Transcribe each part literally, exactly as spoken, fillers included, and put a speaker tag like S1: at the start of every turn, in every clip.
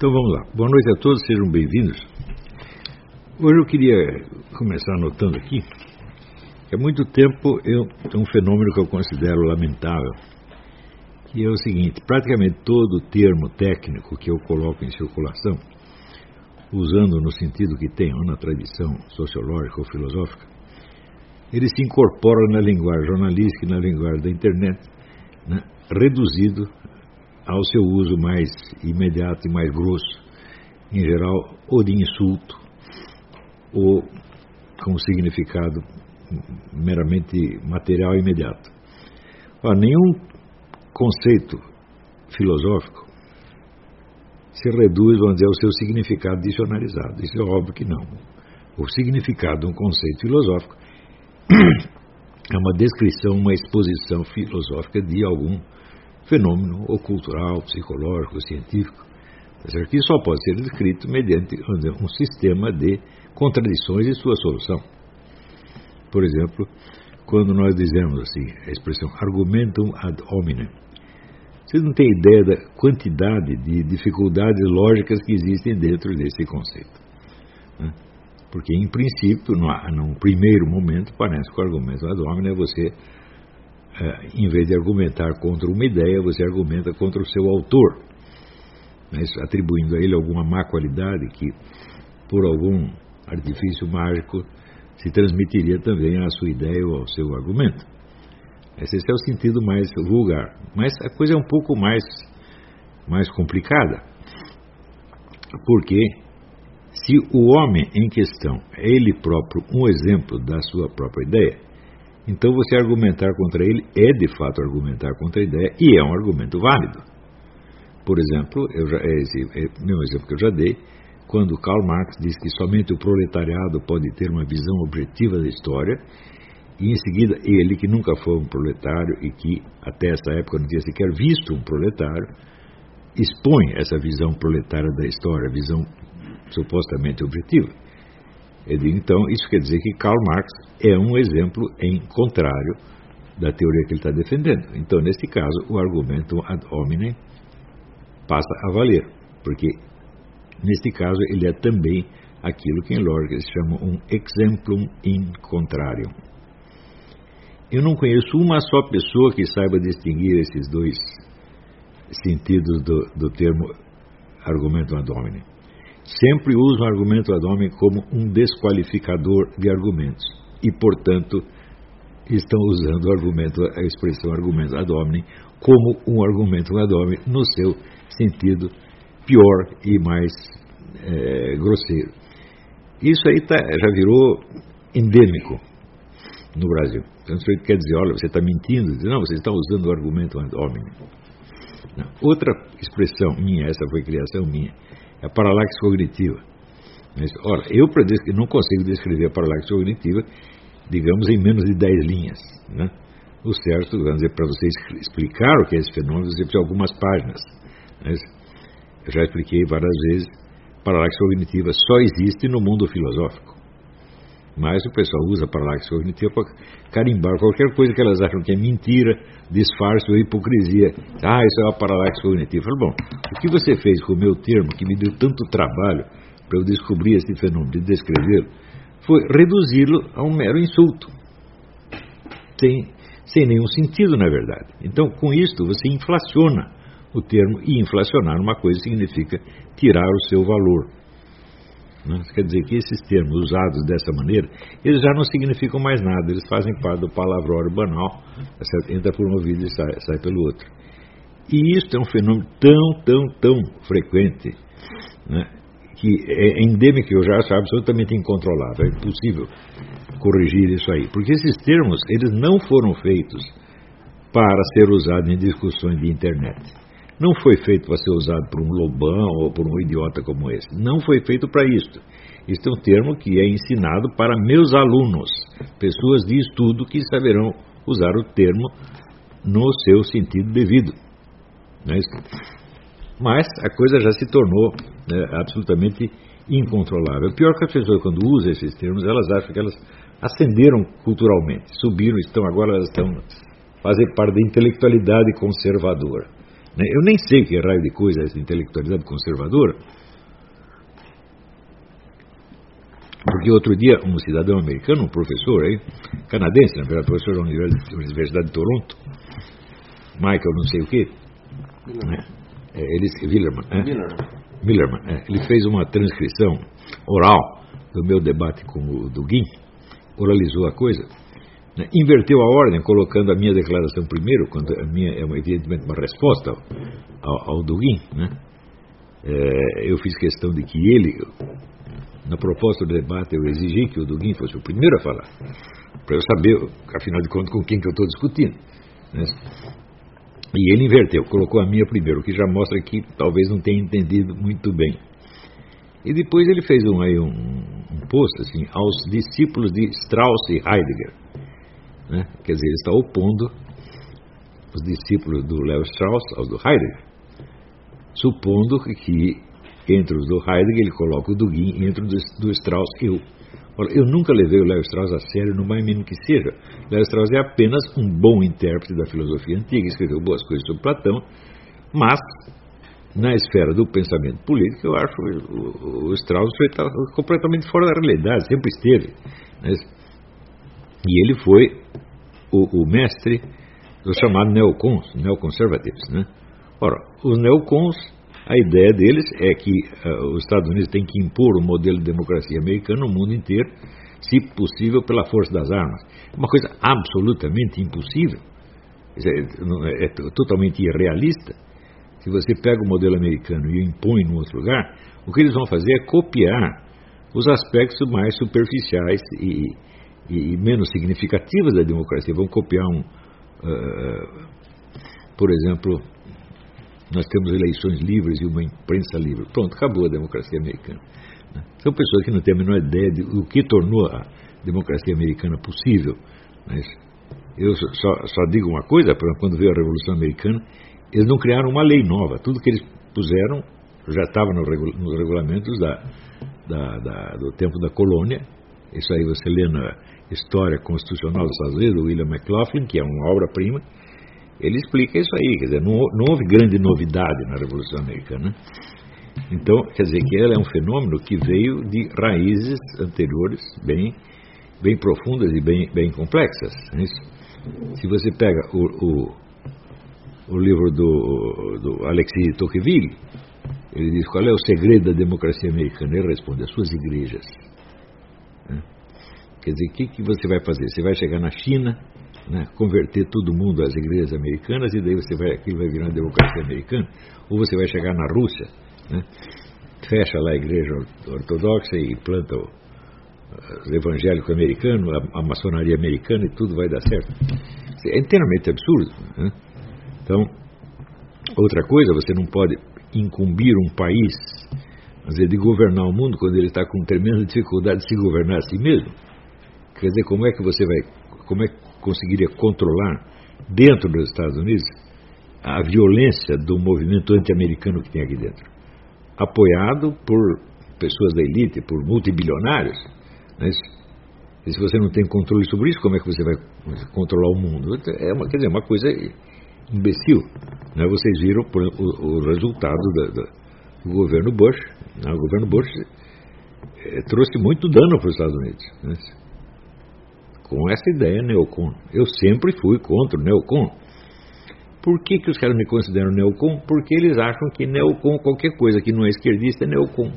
S1: Então vamos lá. Boa noite a todos, sejam bem-vindos. Hoje eu queria começar anotando aqui que há muito tempo eu tenho um fenômeno que eu considero lamentável, que é o seguinte: praticamente todo o termo técnico que eu coloco em circulação, usando no sentido que tem ou na tradição sociológica ou filosófica, ele se incorpora na linguagem jornalística e na linguagem da internet, né, reduzido ao seu uso mais imediato e mais grosso, em geral, ou de insulto, ou com significado meramente material e imediato. Ora, nenhum conceito filosófico se reduz, vamos dizer, ao seu significado dicionarizado. Isso é óbvio que não. O significado de um conceito filosófico é uma descrição, uma exposição filosófica de algum fenômeno ou cultural, psicológico, científico, que só pode ser descrito mediante dizer, um sistema de contradições e sua solução. Por exemplo, quando nós dizemos assim, a expressão argumentum ad hominem, vocês não têm ideia da quantidade de dificuldades lógicas que existem dentro desse conceito, né? Porque, em princípio, num primeiro momento, parece que o argumento ad hominem é você, é, em vez de argumentar contra uma ideia, você argumenta contra o seu autor, né? Atribuindo a ele alguma má qualidade que, por algum artifício mágico, se transmitiria também à sua ideia ou ao seu argumento. Esse é o sentido mais vulgar. Mas a coisa é um pouco mais, mais complicada, porque se o homem em questão é ele próprio um exemplo da sua própria ideia, então você argumentar contra ele é de fato argumentar contra a ideia e é um argumento válido. Por exemplo, eu já, esse é o meu exemplo que eu já dei, quando Karl Marx diz que somente o proletariado pode ter uma visão objetiva da história, e em seguida ele, que nunca foi um proletário e que até essa época não tinha sequer visto um proletário, expõe essa visão proletária da história, a visão supostamente objetiva. Eu digo, então, isso quer dizer que Karl Marx é um exemplo em contrário da teoria que ele está defendendo. Então, nesse caso, o argumento ad hominem passa a valer, porque neste caso ele é também aquilo que em lógica se chama um exemplum in contrarium. Eu não conheço uma só pessoa que saiba distinguir esses dois sentidos do, do termo argumento ad hominem. Sempre usam o argumento ad hominem como um desqualificador de argumentos e, portanto, estão usando o argumento, a expressão argumento ad hominem como um argumento ad hominem no seu sentido pior e mais é, grosseiro. Isso aí tá, já virou endêmico no Brasil. Então, isso quer dizer, olha, você está mentindo. Não, você está usando o argumento ad hominem. Não. Outra expressão minha, essa foi criação minha, é a paralaxe cognitiva. Mas, ora, eu não consigo descrever a paralaxe cognitiva, digamos, em menos de dez linhas, né? O certo, vamos dizer, para você explicar o que é esse fenômeno, você precisa de algumas páginas. Mas eu já expliquei várias vezes, paralaxe cognitiva só existe no mundo filosófico. Mas o pessoal usa a paralaxe cognitiva para carimbar qualquer coisa que elas acham que é mentira, disfarce ou hipocrisia. Ah, isso é uma paralaxe cognitiva. Eu falo, bom, o que você fez com o meu termo, que me deu tanto trabalho para eu descobrir esse fenômeno, de descrevê-lo, foi reduzi-lo a um mero insulto. Sem, sem nenhum sentido, na verdade. Então, com isto, você inflaciona o termo, e inflacionar uma coisa significa tirar o seu valor. Não? Quer dizer que esses termos usados dessa maneira, eles já não significam mais nada, eles fazem parte do palavrório banal, entra por um ouvido e sai, sai pelo outro. E isso é um fenômeno tão, tão, tão frequente, né, que é endêmico, eu já acho absolutamente incontrolável, é impossível corrigir isso aí, porque esses termos, eles não foram feitos para ser usados em discussões de internet. Não foi feito para ser usado por um lobão ou por um idiota como esse. Não foi feito para isso. Isso é um termo que é ensinado para meus alunos, pessoas de estudo que saberão usar o termo no seu sentido devido. Não é isso? Mas a coisa já se tornou, né, absolutamente incontrolável. Pior que as pessoas, quando usam esses termos, elas acham que elas ascenderam culturalmente, subiram, estão agora elas estão fazem parte da intelectualidade conservadora. Né? Eu nem sei que raio de coisa é essa intelectualidade conservadora, porque outro dia um cidadão americano, um professor aí, canadense, na verdade, professor da Universidade de Toronto, Michael não sei o quê, né? é, ele, Willerman, é? Willerman, Willerman é, ele fez uma transcrição oral do meu debate com o Dugin, oralizou a coisa, né? Inverteu a ordem, colocando a minha declaração primeiro, quando a minha é evidentemente uma resposta ao, ao Dugin, né? É, eu fiz questão de que ele, na proposta do debate, eu exigi que o Dugin fosse o primeiro a falar, para eu saber, afinal de contas, com quem que eu estou discutindo, né? E ele inverteu, colocou a minha primeiro, o que já mostra que talvez não tenha entendido muito bem. E depois ele fez um, aí um, um post assim, aos discípulos de Strauss e Heidegger, né? Quer dizer, ele está opondo os discípulos do Leo Strauss aos do Heidegger, supondo que entre os do Heidegger ele coloca o Dugin e entre os do Strauss eu. Ora, eu nunca levei o Leo Strauss a sério, no mais mínimo que seja. Leo Strauss é apenas um bom intérprete da filosofia antiga, escreveu boas coisas sobre Platão, mas na esfera do pensamento político eu acho o, o Strauss está completamente fora da realidade, sempre esteve, né? E ele foi o, o mestre do chamado neocons, neoconservatives, né? Ora, os neocons, a ideia deles é que uh, os Estados Unidos têm que impor o modelo de democracia americano no mundo inteiro, se possível pela força das armas. Uma coisa absolutamente impossível, é, é, é totalmente irrealista. Se você pega o modelo americano e o impõe em outro lugar, o que eles vão fazer é copiar os aspectos mais superficiais e, e, e menos significativos da democracia. Vão copiar um, uh, por exemplo, nós temos eleições livres e uma imprensa livre. Pronto, acabou a democracia americana. São pessoas que não têm a menor ideia de o que tornou a democracia americana possível. Mas eu só, só digo uma coisa, quando veio a Revolução Americana, eles não criaram uma lei nova. Tudo que eles puseram já estava no regula, nos regulamentos da, da, da, do tempo da colônia. Isso aí você lê na História Constitucional dos Estados Unidos, do William McLaughlin, que é uma obra-prima. Ele explica isso aí, quer dizer, não, não houve grande novidade na Revolução Americana. Então, quer dizer que ela é um fenômeno que veio de raízes anteriores bem, bem profundas e bem, bem complexas. Se você pega o, o, o livro do, do Alexis de Tocqueville, ele diz qual é o segredo da democracia americana. Ele responde, as suas igrejas. Quer dizer, o que, que você vai fazer? Você vai chegar na China, né, converter todo mundo às igrejas americanas, e daí você vai, aquilo vai virar uma democracia americana, ou você vai chegar na Rússia, né, fecha lá a igreja ortodoxa e planta o, o evangélico americano, a, a maçonaria americana, e tudo vai dar certo. É inteiramente absurdo, né? Então, outra coisa, você não pode incumbir um país, quer dizer, de governar o mundo quando ele está com tremenda dificuldade de se governar a si mesmo. Quer dizer, como é que você vai, como é que conseguiria controlar dentro dos Estados Unidos a violência do movimento anti-americano que tem aqui dentro, apoiado por pessoas da elite, por multibilionários, né? E se você não tem controle sobre isso, como é que você vai controlar o mundo? É uma, quer dizer, uma coisa imbecil, né? Vocês viram por, o, o resultado da, da, do governo Bush, né? O governo Bush é, trouxe muito dano para os Estados Unidos, né? Com essa ideia neocon. Eu sempre fui contra o neocon. Por que, que os caras me consideram neocon? Porque eles acham que neocon, qualquer coisa que não é esquerdista, é neocon.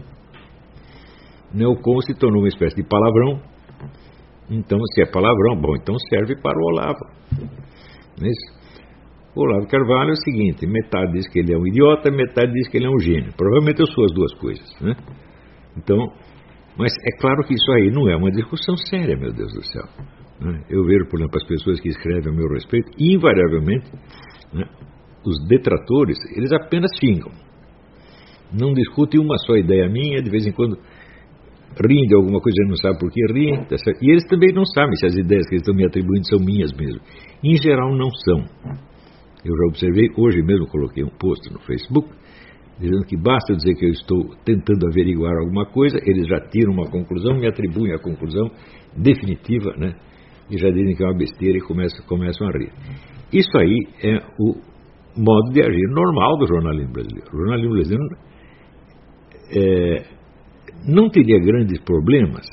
S1: Neocon se tornou uma espécie de palavrão. Então, se é palavrão, bom, então serve para o Olavo. Não é isso? O Olavo Carvalho é o seguinte, metade diz que ele é um idiota, metade diz que ele é um gênio. Provavelmente eu sou as duas coisas, né? Então, mas é claro que isso aí não é uma discussão séria, meu Deus do céu. Eu vejo, por exemplo, as pessoas que escrevem a meu respeito, invariavelmente, né, os detratores, eles apenas xingam. Não discutem uma só ideia minha, de vez em quando riem de alguma coisa, não sabe por que riem, tá certo? E eles também não sabem se as ideias que eles estão me atribuindo são minhas mesmo. Em geral, não são. Eu já observei, hoje mesmo coloquei um post no Facebook, dizendo que basta dizer que eu estou tentando averiguar alguma coisa, eles já tiram uma conclusão, me atribuem a conclusão definitiva, né? E já dizem que é uma besteira e começam, começam a rir. Isso aí é o modo de agir normal do jornalismo brasileiro. O jornalismo brasileiro é, não teria grandes problemas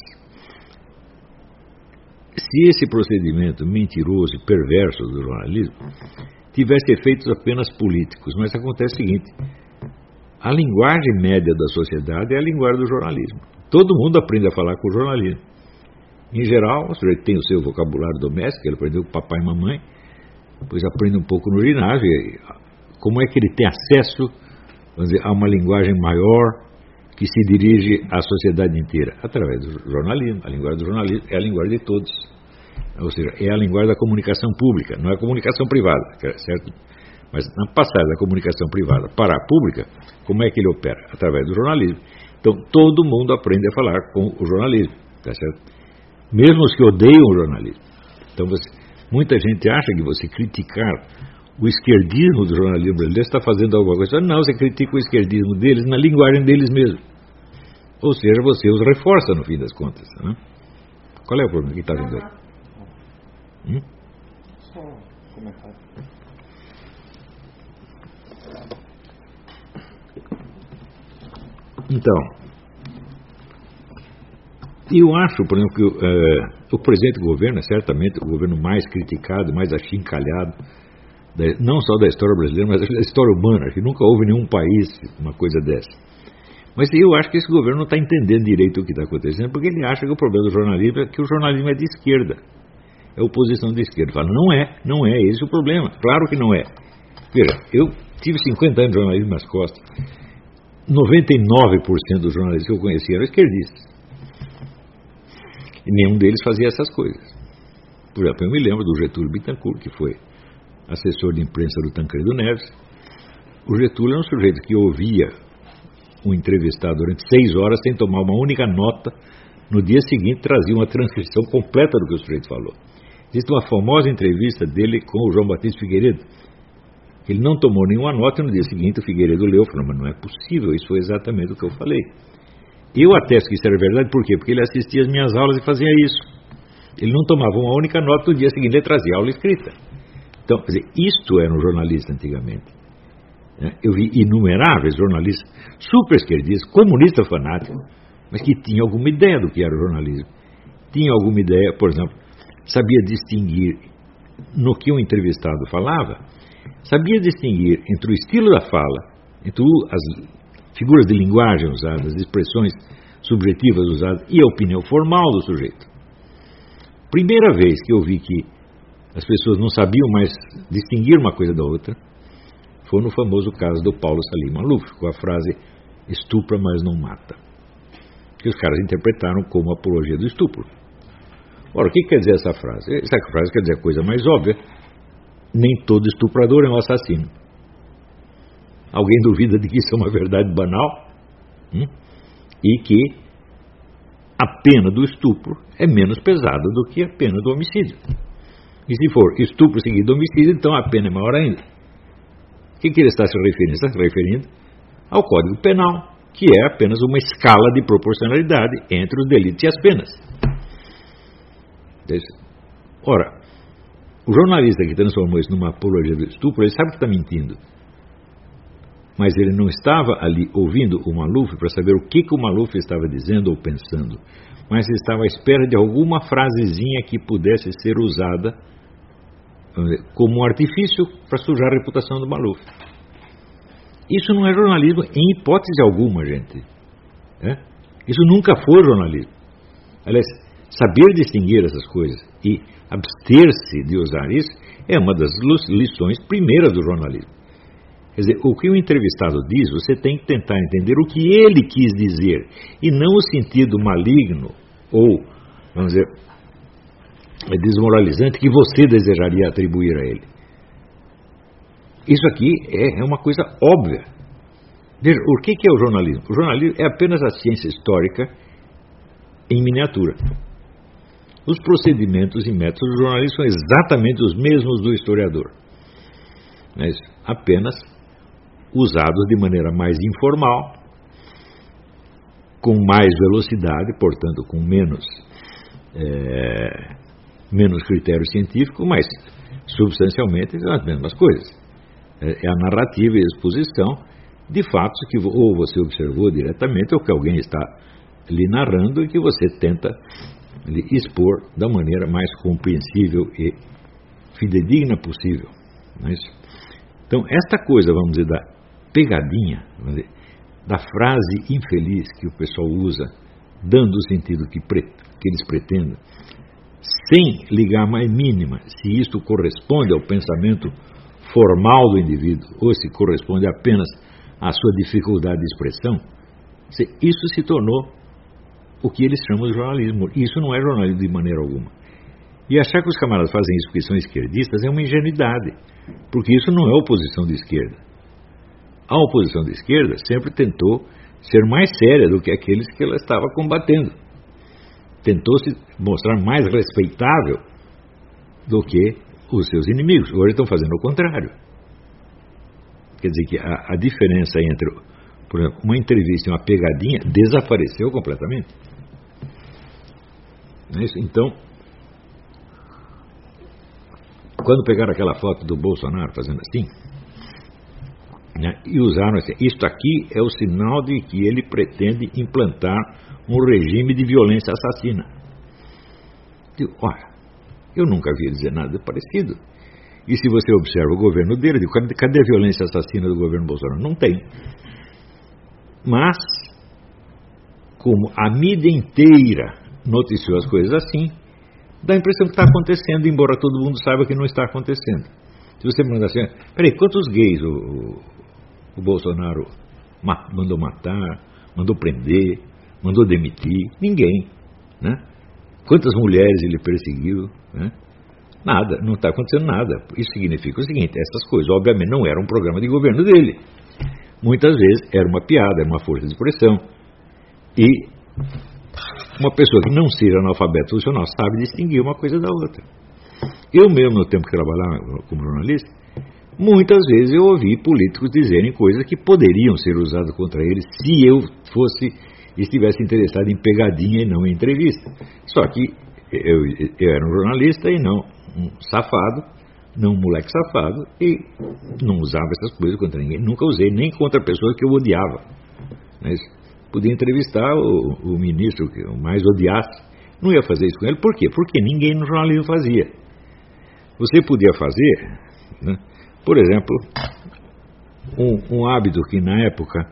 S1: se esse procedimento mentiroso e perverso do jornalismo tivesse efeitos apenas políticos. Mas acontece o seguinte: a linguagem média da sociedade é a linguagem do jornalismo. Todo mundo aprende a falar com o jornalismo. Em geral, o sujeito tem o seu vocabulário doméstico, ele aprendeu com papai e mamãe, depois aprende um pouco no ginásio. Como é que ele tem acesso, vamos dizer, a uma linguagem maior que se dirige à sociedade inteira? Através do jornalismo. A linguagem do jornalismo é a linguagem de todos. Ou seja, é a linguagem da comunicação pública, não é a comunicação privada, certo? Mas na passagem da comunicação privada para a pública, como é que ele opera? Através do jornalismo. Então, todo mundo aprende a falar com o jornalismo, tá certo? Mesmo os que odeiam o jornalismo. Então, você, muita gente acha que você criticar o esquerdismo do jornalismo brasileiro está fazendo alguma coisa. Não, você critica o esquerdismo deles na linguagem deles mesmos. Ou seja, você os reforça no fim das contas. Né? Qual é o problema que está vindo aí? Hum?
S2: Só um comentário.
S1: Então, eu acho, por exemplo, que uh, o presente governo é certamente o governo mais criticado, mais achincalhado, da, não só da história brasileira, mas da história humana, que nunca houve nenhum país uma coisa dessa. Mas eu acho que esse governo não está entendendo direito o que está acontecendo, porque ele acha que o problema do jornalismo é que o jornalismo é de esquerda. É oposição de esquerda. Fala, não é, não é esse o problema. Claro que não é. Veja, eu tive cinquenta anos de jornalismo nas costas. noventa e nove por cento dos jornalistas que eu conhecia eram esquerdistas. E nenhum deles fazia essas coisas. Por exemplo, eu me lembro do Getúlio Bittencourt, que foi assessor de imprensa do Tancredo Neves. O Getúlio era um sujeito que ouvia um entrevistado durante seis horas sem tomar uma única nota. No dia seguinte trazia uma transcrição completa do que o sujeito falou. Existe uma famosa entrevista dele com o João Batista Figueiredo. Ele não tomou nenhuma nota e no dia seguinte o Figueiredo leu e falou, mas não é possível, isso foi exatamente o que eu falei. Eu atesto que isso era verdade, por quê? Porque ele assistia às minhas aulas e fazia isso. Ele não tomava uma única nota, no dia seguinte ele trazia a aula escrita. Então, quer dizer, isto era um jornalista antigamente. Eu vi inumeráveis jornalistas super esquerdistas, comunistas fanáticos, mas que tinham alguma ideia do que era o jornalismo. Tinham alguma ideia, por exemplo, sabia distinguir no que um entrevistado falava, sabia distinguir entre o estilo da fala, entre as figuras de linguagem usadas, as expressões subjetivas usadas e a opinião formal do sujeito. Primeira vez que eu vi que as pessoas não sabiam mais distinguir uma coisa da outra foi no famoso caso do Paulo Salim Maluf, com a frase estupra, mas não mata, que os caras interpretaram como apologia do estupro. Ora, o que quer dizer essa frase? Essa frase quer dizer a coisa mais óbvia: nem todo estuprador é um assassino. Alguém duvida de que isso é uma verdade banal? Hum? E que a pena do estupro é menos pesada do que a pena do homicídio. E se for estupro seguido de homicídio, então a pena é maior ainda. O que, que ele está se referindo? Ele está se referindo ao Código Penal, que é apenas uma escala de proporcionalidade entre os delitos e as penas. Ora, o jornalista que transformou isso numa apologia do estupro, ele sabe que está mentindo. Mas ele não estava ali ouvindo o Maluf para saber o que, que o Maluf estava dizendo ou pensando, mas estava à espera de alguma frasezinha que pudesse ser usada como um artifício para sujar a reputação do Maluf. Isso não é jornalismo em hipótese alguma, gente. É? Isso nunca foi jornalismo. Aliás, saber distinguir essas coisas e abster-se de usar isso é uma das lições primeiras do jornalismo. Quer dizer, o que o entrevistado diz, você tem que tentar entender o que ele quis dizer, e não o sentido maligno ou, vamos dizer, desmoralizante que você desejaria atribuir a ele. Isso aqui é, é uma coisa óbvia. Veja, o que, que é o jornalismo? O jornalismo é apenas a ciência histórica em miniatura. Os procedimentos e métodos do jornalismo são exatamente os mesmos do historiador, mas apenas usados de maneira mais informal, com mais velocidade, portanto com menos, é, menos critério científico, mas substancialmente as mesmas coisas. É a narrativa e a exposição de fatos que ou você observou diretamente ou que alguém está lhe narrando e que você tenta lhe expor da maneira mais compreensível e fidedigna possível. Não é isso? Então, esta coisa, vamos dizer, da pegadinha, vamos dizer, da frase infeliz que o pessoal usa, dando o sentido que, pre, que eles pretendem, sem ligar a mais mínima se isto corresponde ao pensamento formal do indivíduo ou se corresponde apenas à sua dificuldade de expressão, isso se tornou o que eles chamam de jornalismo. Isso não é jornalismo de maneira alguma. E achar que os camaradas fazem isso porque são esquerdistas é uma ingenuidade, porque isso não é oposição de esquerda. A oposição de esquerda sempre tentou ser mais séria do que aqueles que ela estava combatendo. Tentou se mostrar mais respeitável do que os seus inimigos. Hoje estão fazendo o contrário. Quer dizer que a, a diferença entre, por exemplo, uma entrevista e uma pegadinha desapareceu completamente. Não é isso? Então, quando pegaram aquela foto do Bolsonaro fazendo assim, né, e usaram assim, isto aqui é o sinal de que ele pretende implantar um regime de violência assassina. Digo, olha, eu nunca vi dizer nada parecido. E se você observa o governo dele, digo, cadê, cadê a violência assassina do governo Bolsonaro? Não tem. Mas, como a mídia inteira noticiou as coisas assim, dá a impressão que está acontecendo, embora todo mundo saiba que não está acontecendo. Se você perguntar assim, peraí, quantos gays o, o, o Bolsonaro ma- mandou matar, mandou prender, mandou demitir? Ninguém, né? Quantas mulheres ele perseguiu, né? Nada, não está acontecendo nada. Isso significa o seguinte, essas coisas obviamente não eram um programa de governo dele. Muitas vezes era uma piada, era uma força de expressão. E uma pessoa que não seja analfabeto funcional sabe distinguir uma coisa da outra. Eu mesmo, no tempo que trabalhava como jornalista, muitas vezes eu ouvi políticos dizerem coisas que poderiam ser usadas contra eles se eu fosse, estivesse interessado em pegadinha e não em entrevista. Só que eu, eu era um jornalista e não um safado, não um moleque safado, e não usava essas coisas contra ninguém. Nunca usei, nem contra pessoas que eu odiava. Mas podia entrevistar o, o ministro que eu mais odiasse. Não ia fazer isso com ele. Por quê? Porque ninguém no jornalismo fazia. Você podia fazer, né, por exemplo, um, um hábito que na época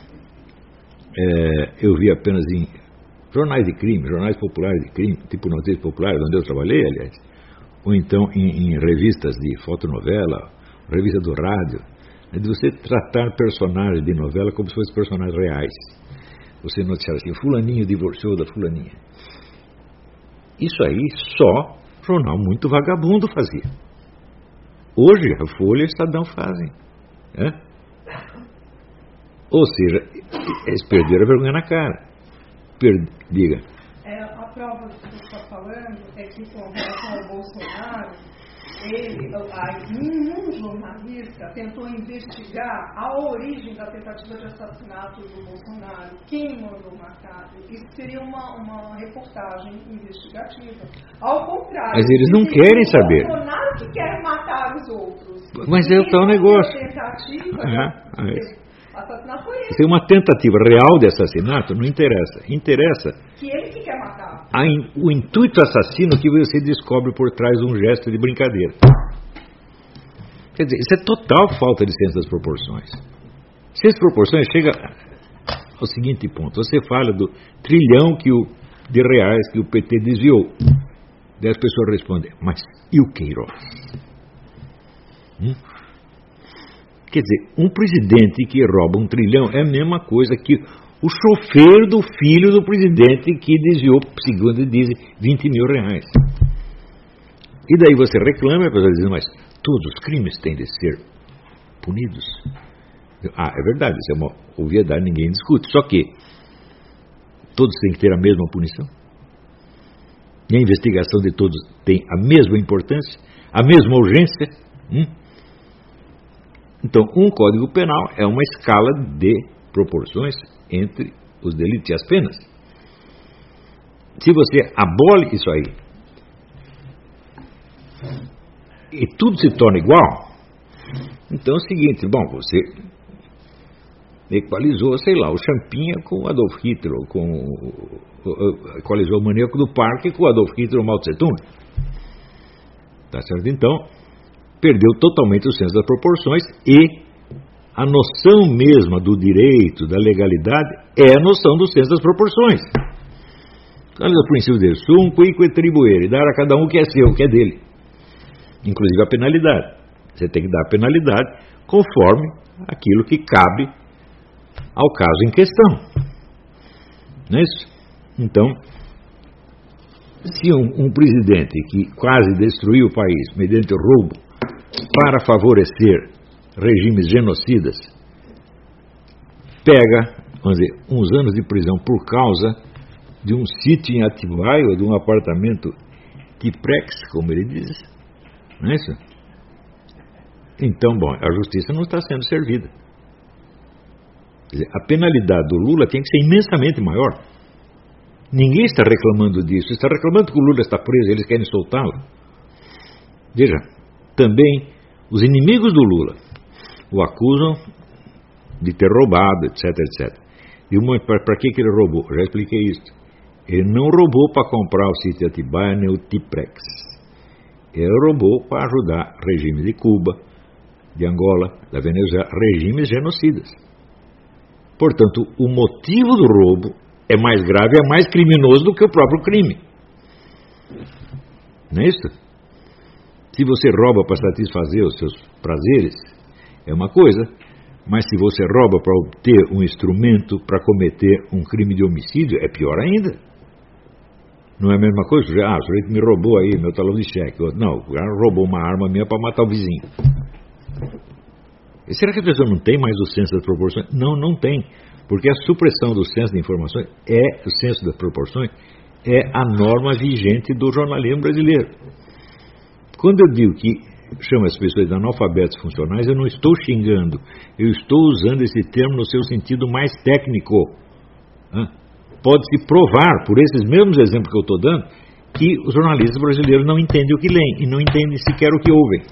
S1: é, eu vi apenas em jornais de crime, jornais populares de crime, tipo Notícias Populares, onde eu trabalhei, aliás, ou então em, em revistas de fotonovela, revista do rádio, é de você tratar personagens de novela como se fossem personagens reais. Você noticiar assim, fulaninho divorciou da fulaninha. Isso aí só jornal muito vagabundo fazia. Hoje a Folha e o Estadão fazem. Né? Ou seja, eles perderam a vergonha na cara. Per... Diga.
S3: É, a prova que você está falando é que com relação ao Bolsonaro, ele, um jornalista tentou investigar a origem da tentativa de assassinato do Bolsonaro, quem mandou matar. Isso seria uma, uma reportagem investigativa. Ao contrário.
S1: Mas eles não querem saber.
S3: O Bolsonaro que quer matar os outros.
S1: Mas é o tal negócio.
S3: Tentativa
S1: ah,
S3: de
S1: é.
S3: assassinato foi esse.
S1: Se uma tentativa real de assassinato, não interessa. Interessa
S3: que ele que quer matar.
S1: A in, o intuito assassino que você descobre por trás de um gesto de brincadeira. Quer dizer, isso é total falta de senso das proporções. Senso das proporções chega ao seguinte ponto. Você fala do trilhão que o, de reais que o P T desviou. Daí as pessoas respondem, mas e o Queiroz? Hum? Quer dizer, um presidente que rouba um trilhão é a mesma coisa que o chofer do filho do presidente que desviou, segundo dizem, vinte mil reais. E daí você reclama, a pessoa diz, mas todos os crimes têm de ser punidos. Ah, é verdade, isso é uma obviedade, ninguém discute. Só que todos têm que ter a mesma punição. E a investigação de todos tem a mesma importância, a mesma urgência. Hum? Então, um Código Penal é uma escala de proporções entre os delitos e as penas. Se você abole isso aí e tudo se torna igual, Então é o seguinte, bom, você equalizou, sei lá, o Champinha com o Adolf Hitler, com, equalizou o maníaco do parque com o Adolf Hitler ou Mao Tse Tung. Tá certo? Então, perdeu totalmente o senso das proporções e a noção mesma do direito, da legalidade, é a noção do senso das proporções. Olha o princípio dele, sum quique tribuere, dar a cada um o que é seu, o que é dele. Inclusive a penalidade. Você tem que dar a penalidade conforme aquilo que cabe ao caso em questão. Não é isso? Então, se um, um presidente que quase destruiu o país mediante roubo para favorecer regimes genocidas pega, vamos dizer, uns anos de prisão por causa de um sítio em Atibaia ou de um apartamento Tiprex, como ele diz, não é isso? Então, bom, a justiça não está sendo servida. Quer dizer, a penalidade do Lula tem que ser imensamente maior. Ninguém está reclamando disso. Está reclamando que o Lula está preso e eles querem soltá-lo. Veja, também os inimigos do Lula o acusam de ter roubado, etc, etcétera. E para que, que ele roubou? Eu já expliquei isso. Ele não roubou para comprar o sítio de Atibaia nem o Tiprex. Ele roubou para ajudar regimes de Cuba, de Angola, da Venezuela, regimes genocidas. Portanto, o motivo do roubo é mais grave, é mais criminoso do que o próprio crime. Não é isso? Se você rouba para satisfazer os seus prazeres, é uma coisa, mas se você rouba para obter um instrumento para cometer um crime de homicídio, é pior ainda. Não é a mesma coisa? Ah, o sujeito me roubou aí meu talão de cheque. Não, o cara roubou uma arma minha para matar o vizinho. E será que a pessoa não tem mais o senso das proporções? Não, não tem. Porque a supressão do senso de informações é, o senso das proporções, é a norma vigente do jornalismo brasileiro. Quando eu digo que chamo as pessoas de analfabetos funcionais, eu não estou xingando, eu estou usando esse termo no seu sentido mais técnico. Pode-se provar, por esses mesmos exemplos que eu estou dando, que os jornalistas brasileiros não entendem o que leem e não entendem sequer o que ouvem.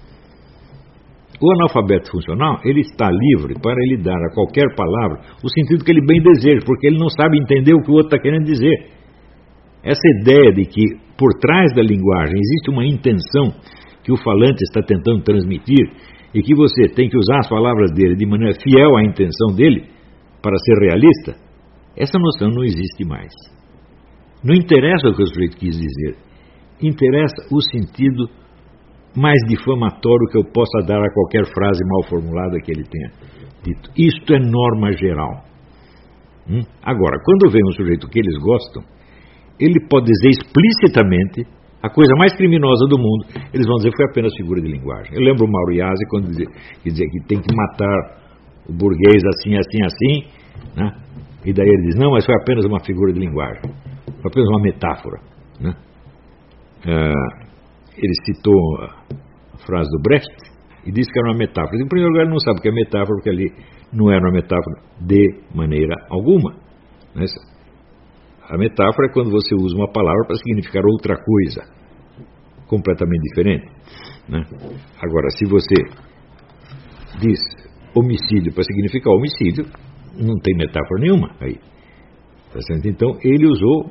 S1: O analfabeto funcional, ele está livre para ele dar a qualquer palavra o sentido que ele bem deseja, porque ele não sabe entender o que o outro está querendo dizer. Essa ideia de que por trás da linguagem existe uma intenção que o falante está tentando transmitir e que você tem que usar as palavras dele de maneira fiel à intenção dele para ser realista, essa noção não existe mais. Não interessa o que o sujeito quis dizer, interessa o sentido mais difamatório que eu possa dar a qualquer frase mal formulada que ele tenha dito. Isto é norma geral. Hum? Agora, quando vem um sujeito que eles gostam, ele pode dizer explicitamente a coisa mais criminosa do mundo. Eles vão dizer que foi apenas figura de linguagem. Eu lembro o Mauro Iasi quando dizia, que dizia que tem que matar o burguês assim, assim, assim, né? E daí ele diz, não, mas foi apenas uma figura de linguagem, foi apenas uma metáfora, né? Ah, ele citou a frase do Brecht e disse que era uma metáfora. Em primeiro lugar, ele não sabe o que é metáfora, porque ali não era uma metáfora de maneira alguma, né? A metáfora é quando você usa uma palavra para significar outra coisa, completamente diferente, né? Agora, se você diz homicídio para significar homicídio, não tem metáfora nenhuma aí. Tá certo? Então, ele usou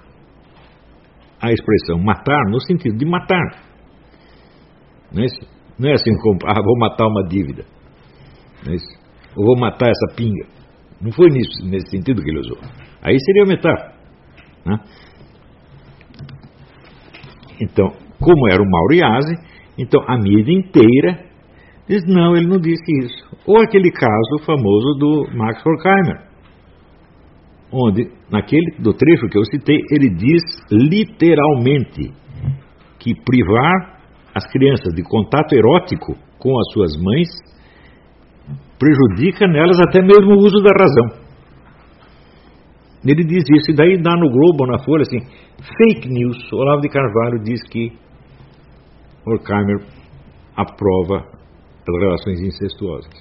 S1: a expressão matar no sentido de matar. Não é, isso? Não é assim como, ah, vou matar uma dívida. Não é isso? Ou vou matar essa pinga. Não foi nisso, nesse sentido que ele usou. Aí seria metáfora, né? Então, como era o Mauro Iasi, então a mídia inteira diz, não, ele não disse isso. Ou aquele caso famoso do Max Horkheimer, onde, naquele do trecho que eu citei, ele diz literalmente que privar as crianças de contato erótico com as suas mães prejudica nelas até mesmo o uso da razão. Ele diz isso, e daí dá no Globo, na Folha, assim, fake news. Olavo de Carvalho diz que Horkheimer aprova as relações incestuosas.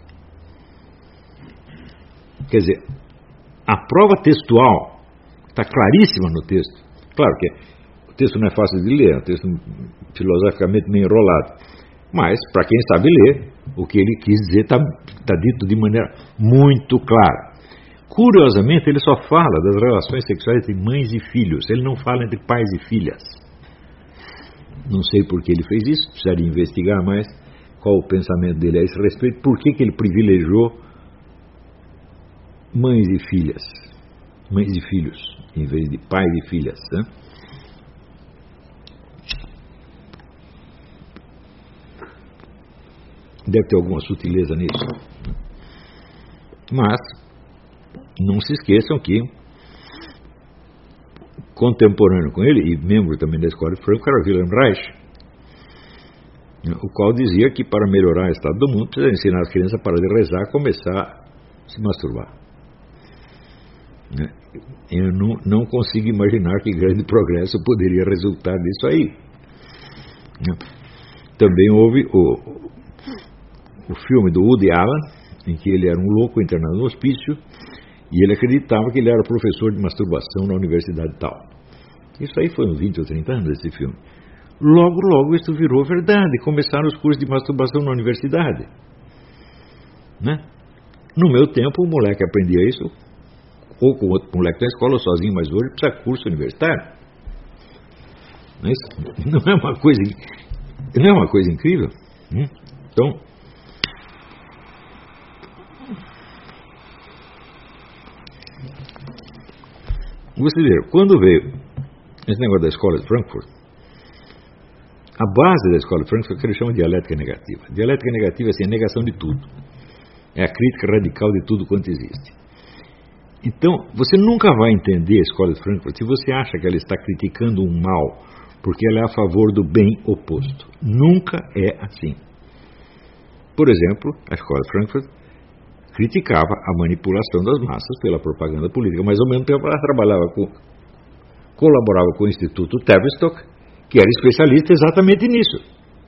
S1: Quer dizer, a prova textual está claríssima no texto. Claro que o texto não é fácil de ler, é um texto filosoficamente meio enrolado. Mas, para quem sabe ler, O que ele quis dizer está tá dito de maneira muito clara. Curiosamente, ele só fala das relações sexuais entre mães e filhos. Ele não fala entre pais e filhas. Não sei por que ele fez isso, precisaria investigar mais qual o pensamento dele a esse respeito, por que, que ele privilegiou mães e filhas, mães e filhos, em vez de pais e filhas, né? Deve ter alguma sutileza nisso. Mas não se esqueçam que contemporâneo com ele, e membro também da escola de Frankfurt, era Wilhelm Reich, o qual dizia que para melhorar o estado do mundo precisa ensinar as crianças a parar de rezar e começar a se masturbar. Eu não, não consigo imaginar que grande progresso poderia resultar disso aí. Também houve o, o filme do Woody Allen, em que ele era um louco internado no hospício, e ele acreditava que ele era professor de masturbação na universidade tal. Isso aí foi uns vinte ou trinta anos, esse filme. Logo, logo isso virou verdade. Começaram os cursos de masturbação na universidade. Né? No meu tempo, o moleque aprendia isso, ou com outro moleque na escola, ou sozinho, mas hoje precisa de curso universitário. Mas não é uma coisa, não é uma coisa incrível? Hum? Então, você vê, quando veio esse negócio da escola de Frankfurt, a base da escola de Frankfurt é o que eles chamam de dialética negativa. Dialética negativa é assim, a negação de tudo. É a crítica radical de tudo quanto existe. Então, você nunca vai entender a escola de Frankfurt se você acha que ela está criticando um mal, porque ela é a favor do bem oposto. Nunca é assim. Por exemplo, a escola de Frankfurt criticava a manipulação das massas pela propaganda política, mas ao mesmo tempo ela trabalhava com, colaborava com o Instituto Tavistock, que era especialista exatamente nisso.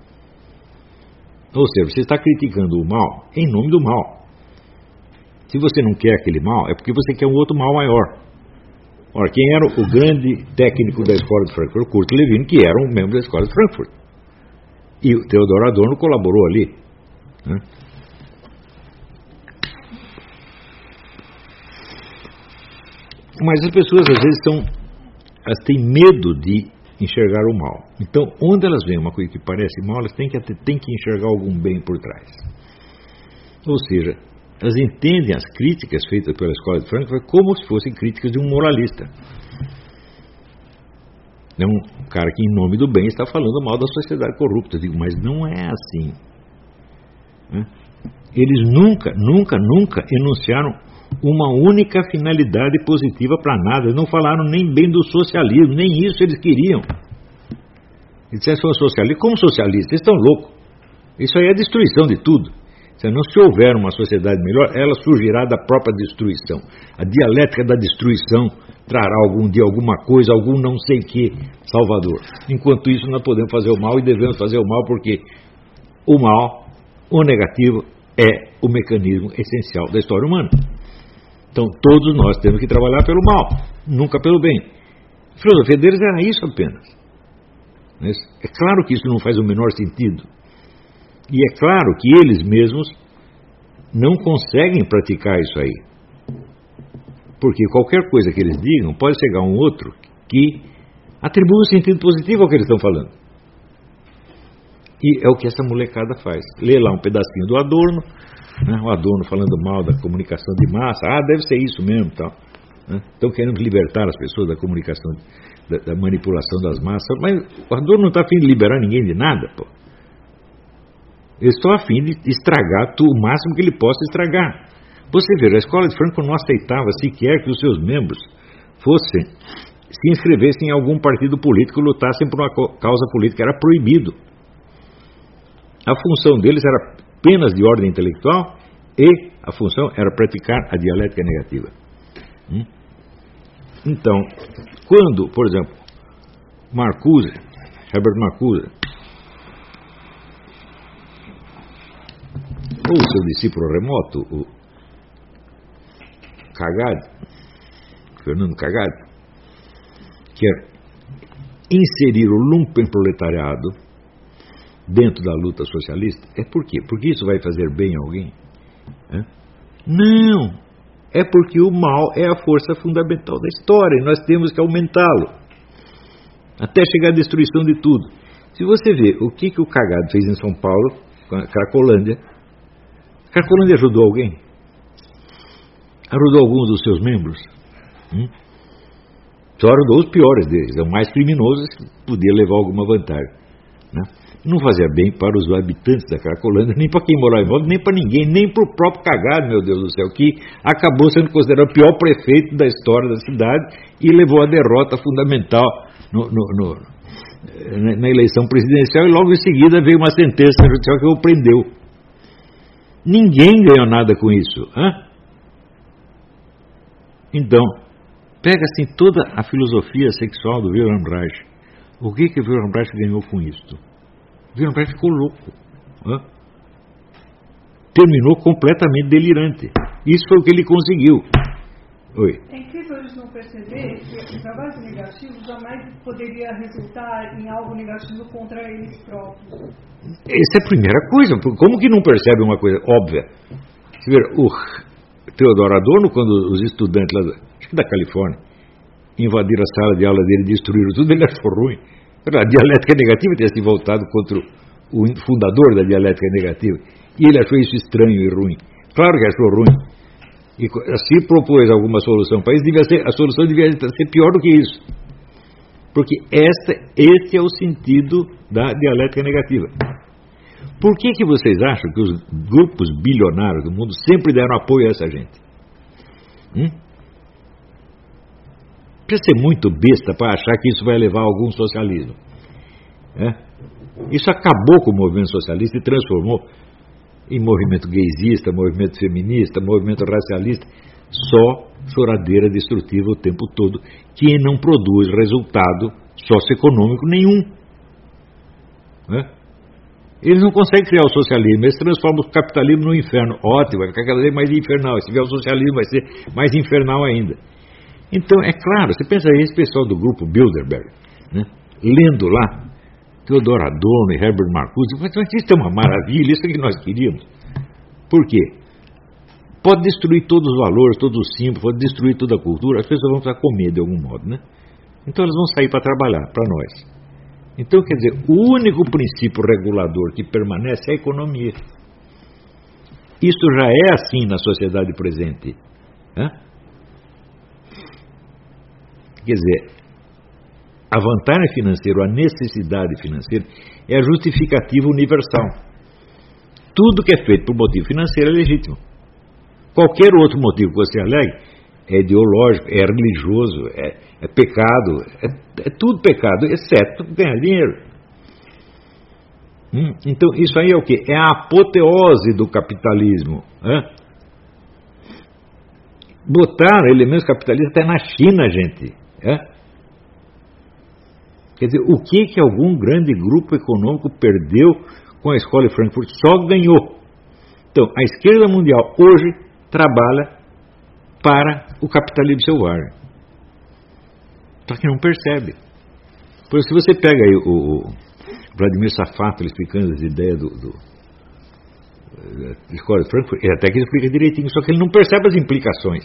S1: Ou seja, você está criticando o mal em nome do mal. Se você não quer aquele mal, é porque você quer um outro mal maior. Ora, quem era o grande técnico da escola de Frankfurt? Kurt Lewin, que era um membro da escola de Frankfurt. E o Theodor Adorno colaborou ali. Né? Mas as pessoas às vezes estão, elas têm medo de enxergar o mal. Então, onde elas veem uma coisa que parece mal, elas têm que, têm que enxergar algum bem por trás. Ou seja, elas entendem as críticas feitas pela escola de Frankfurt como se fossem críticas de um moralista. É um cara que, em nome do bem, está falando mal da sociedade corrupta. Eu digo, mas não é assim. Eles nunca, nunca, nunca enunciaram uma única finalidade positiva para nada. Eles não falaram nem bem do socialismo, nem isso eles queriam. Eles disseram que são socialistas. Como socialistas? Eles estão loucos. Isso aí é a destruição de tudo. Se não se houver uma sociedade melhor, ela surgirá da própria destruição. A dialética da destruição trará algum dia alguma coisa, algum não sei que salvador. Enquanto isso, nós podemos fazer o mal e devemos fazer o mal, porque o mal, o negativo, é o mecanismo essencial da história humana. Então, todos nós temos que trabalhar pelo mal, nunca pelo bem. A filosofia deles era isso apenas. É claro que isso não faz o menor sentido. E é claro que eles mesmos não conseguem praticar isso aí. Porque qualquer coisa que eles digam, pode chegar um outro que atribui um sentido positivo ao que eles estão falando. E é o que essa molecada faz. Lê lá um pedacinho do Adorno, né, o Adorno falando mal da comunicação de massa. Ah, deve ser isso mesmo, tal. Né? Estão querendo libertar as pessoas da comunicação, da, da manipulação das massas. Mas o Adorno não está a fim de liberar ninguém de nada, pô. Eles estão a fim de estragar tudo, o máximo que ele possa estragar. Você veja, a escola de Frankfurt não aceitava sequer que os seus membros fossem, se inscrevessem em algum partido político e lutassem por uma causa política. Era proibido. A função deles era apenas de ordem intelectual e a função era praticar a dialética negativa. Hum? Então, quando, por exemplo, Marcuse, Herbert Marcuse, ou seu discípulo remoto, o Cagade, Fernando Cagade, quer inserir o lumpenproletariado dentro da luta socialista? É por quê? Porque isso vai fazer bem a alguém? É? Não! É porque o mal é a força fundamental da história e nós temos que aumentá-lo até chegar à destruição de tudo. Se você vê o que, que o cagado fez em São Paulo com a Cracolândia, a Cracolândia ajudou alguém? Ajudou alguns dos seus membros? Hum? Só ajudou os piores deles, os mais criminosos, que podia levar alguma vantagem, né? Não fazia bem para os habitantes da Cracolândia, nem para quem morava em volta, nem para ninguém, nem para o próprio cagado, meu Deus do céu, que acabou sendo considerado o pior prefeito da história da cidade e levou a derrota fundamental no, no, no, na eleição presidencial, e logo em seguida veio uma sentença judicial que o prendeu. Ninguém ganhou nada com isso. Hã? Então, pega assim toda a filosofia sexual do Wilhelm Reich. O que que o Wilhelm Reich ganhou com isso? O Wilhelm Reich ficou louco. Hã? Terminou completamente delirante. Isso foi o que ele conseguiu. Oi.
S3: É incrível eles não perceber que o trabalho negativo jamais poderia resultar em algo negativo contra eles próprios.
S1: Essa é a primeira coisa. Como que não percebe uma coisa óbvia? Você vê, o Theodor Adorno, quando os estudantes lá, acho que da Califórnia, invadiram a sala de aula dele e destruíram tudo, ele achou ruim. A dialética negativa tinha se voltado contra o fundador da dialética negativa, e ele achou isso estranho e ruim. Claro que achou ruim. E se propôs alguma solução para isso, devia ser, a solução devia ser pior do que isso. Porque esta, esse é o sentido da dialética negativa. Por que que vocês acham que os grupos bilionários do mundo sempre deram apoio a essa gente? Hum? Precisa ser muito besta para achar que isso vai levar a algum socialismo. É? Isso acabou com o movimento socialista e transformou em movimento gaysista, movimento feminista, movimento racialista. Só choradeira destrutiva o tempo todo, que não produz resultado socioeconômico nenhum. É? Eles não conseguem criar o socialismo, eles transformam o capitalismo no inferno. Ótimo, vai ficar cada vez mais infernal. Se vier o socialismo, vai ser mais infernal ainda. Então, é claro, você pensa aí, esse pessoal do grupo Bilderberg, né, lendo lá Theodor Adorno e Herbert Marcuse, isso é uma maravilha, isso é que nós queríamos. Por quê? Pode destruir todos os valores, todos os símbolos, pode destruir toda a cultura, as pessoas vão precisar comer de algum modo, né? Então elas vão sair para trabalhar, para nós. Então, quer dizer, o único princípio regulador que permanece é a economia. Isso já é assim na sociedade presente. Né? Quer dizer, a vantagem financeira, a necessidade financeira, é a justificativa universal. Tudo que é feito por motivo financeiro é legítimo. Qualquer outro motivo que você alegue é ideológico, é religioso, é, é pecado, é, é tudo pecado, exceto ganhar dinheiro. Hum, então, isso aí é o quê? É a apoteose do capitalismo. Hein? Botaram elementos capitalistas até na China, gente. É? Quer dizer, o que que algum grande grupo econômico perdeu com a escola de Frankfurt? Só ganhou. Então, a esquerda mundial hoje trabalha para o capitalismo selvagem. Só que não percebe. Por isso, se você pega aí o, o Vladimir Safato explicando as ideias do, do, da escola de Frankfurt, ele até que explica direitinho, só que ele não percebe as implicações.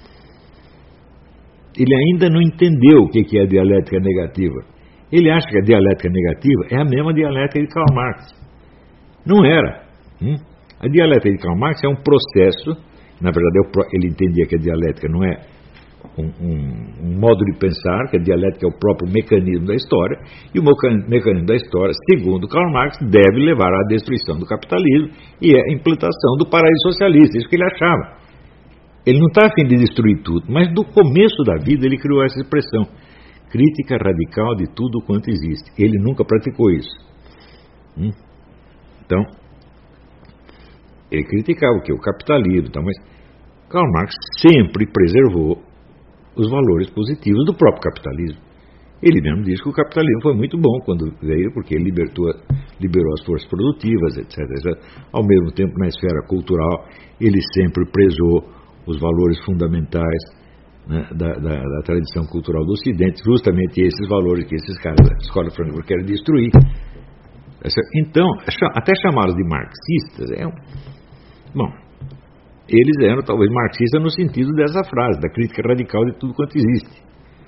S1: Ele ainda não entendeu o que é a dialética negativa. Ele acha que a dialética negativa é a mesma dialética de Karl Marx. Não era. Hum? A dialética de Karl Marx é um processo. Na verdade, ele entendia que a dialética não é um, um, um modo de pensar, que a dialética é o próprio mecanismo da história, e o mecanismo da história, segundo Karl Marx, deve levar à destruição do capitalismo e à implantação do paraíso socialista. Isso que ele achava. Ele não está a fim de destruir tudo, mas do começo da vida ele criou essa expressão: crítica radical de tudo quanto existe. Ele nunca praticou isso. Hum? Então, ele criticava o que? O capitalismo, tá? Mas Karl Marx sempre preservou os valores positivos do próprio capitalismo. Ele mesmo diz que o capitalismo foi muito bom quando veio, porque ele libertou, liberou as forças produtivas, etc, etcétera. Ao mesmo tempo, na esfera cultural, ele sempre prezou os valores fundamentais, né, da, da, da tradição cultural do Ocidente, justamente esses valores que esses caras da escola de Frankfurt querem destruir. Então, até chamá-los de marxistas é um... Bom, eles eram talvez marxistas no sentido dessa frase, da crítica radical de tudo quanto existe.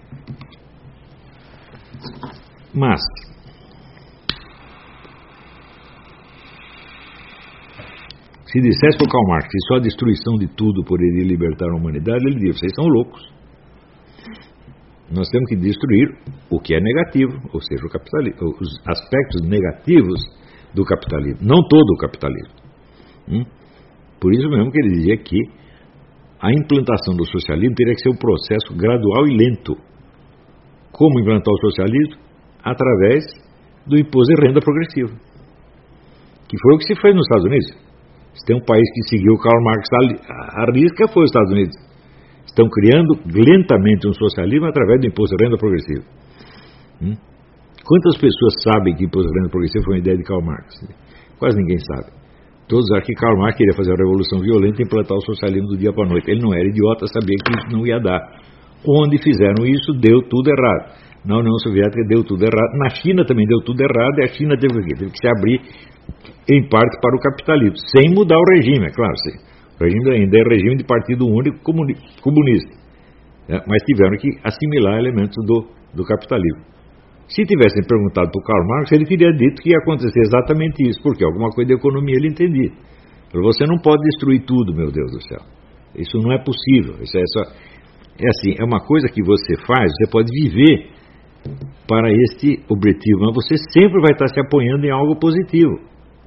S1: Mas se dissesse para o Karl Marx que só a destruição de tudo poderia libertar a humanidade, ele diria: vocês são loucos. Nós temos que destruir o que é negativo, ou seja, o capitalismo, os aspectos negativos do capitalismo, não todo o capitalismo. Hum? Por isso mesmo que ele dizia que a implantação do socialismo teria que ser um processo gradual e lento. Como implantar o socialismo? Através do imposto de renda progressivo, que foi o que se fez nos Estados Unidos. Se tem um país que seguiu Karl Marx à risca, foi os Estados Unidos. Estão criando lentamente um socialismo através do imposto de renda progressivo. Hum? Quantas pessoas sabem que o imposto de renda progressivo foi uma ideia de Karl Marx? Quase ninguém sabe. Todos acham que Karl Marx queria fazer uma revolução violenta e implantar o socialismo do dia para a noite. Ele não era idiota, sabia que isso não ia dar. Onde fizeram isso, deu tudo errado. Na União Soviética deu tudo errado. Na China também deu tudo errado. E a China teve, teve que se abrir, em parte, para o capitalismo, sem mudar o regime, é claro. Sim. O regime ainda é regime de partido único comunista. É, mas tiveram que assimilar elementos do, do capitalismo. Se tivessem perguntado para o Karl Marx, ele teria dito que ia acontecer exatamente isso, porque alguma coisa de economia ele entendia. Você não pode destruir tudo, meu Deus do céu. Isso não é possível. Isso é, só, é assim, é uma coisa que você faz, você pode viver para este objetivo, mas você sempre vai estar se apoiando em algo positivo.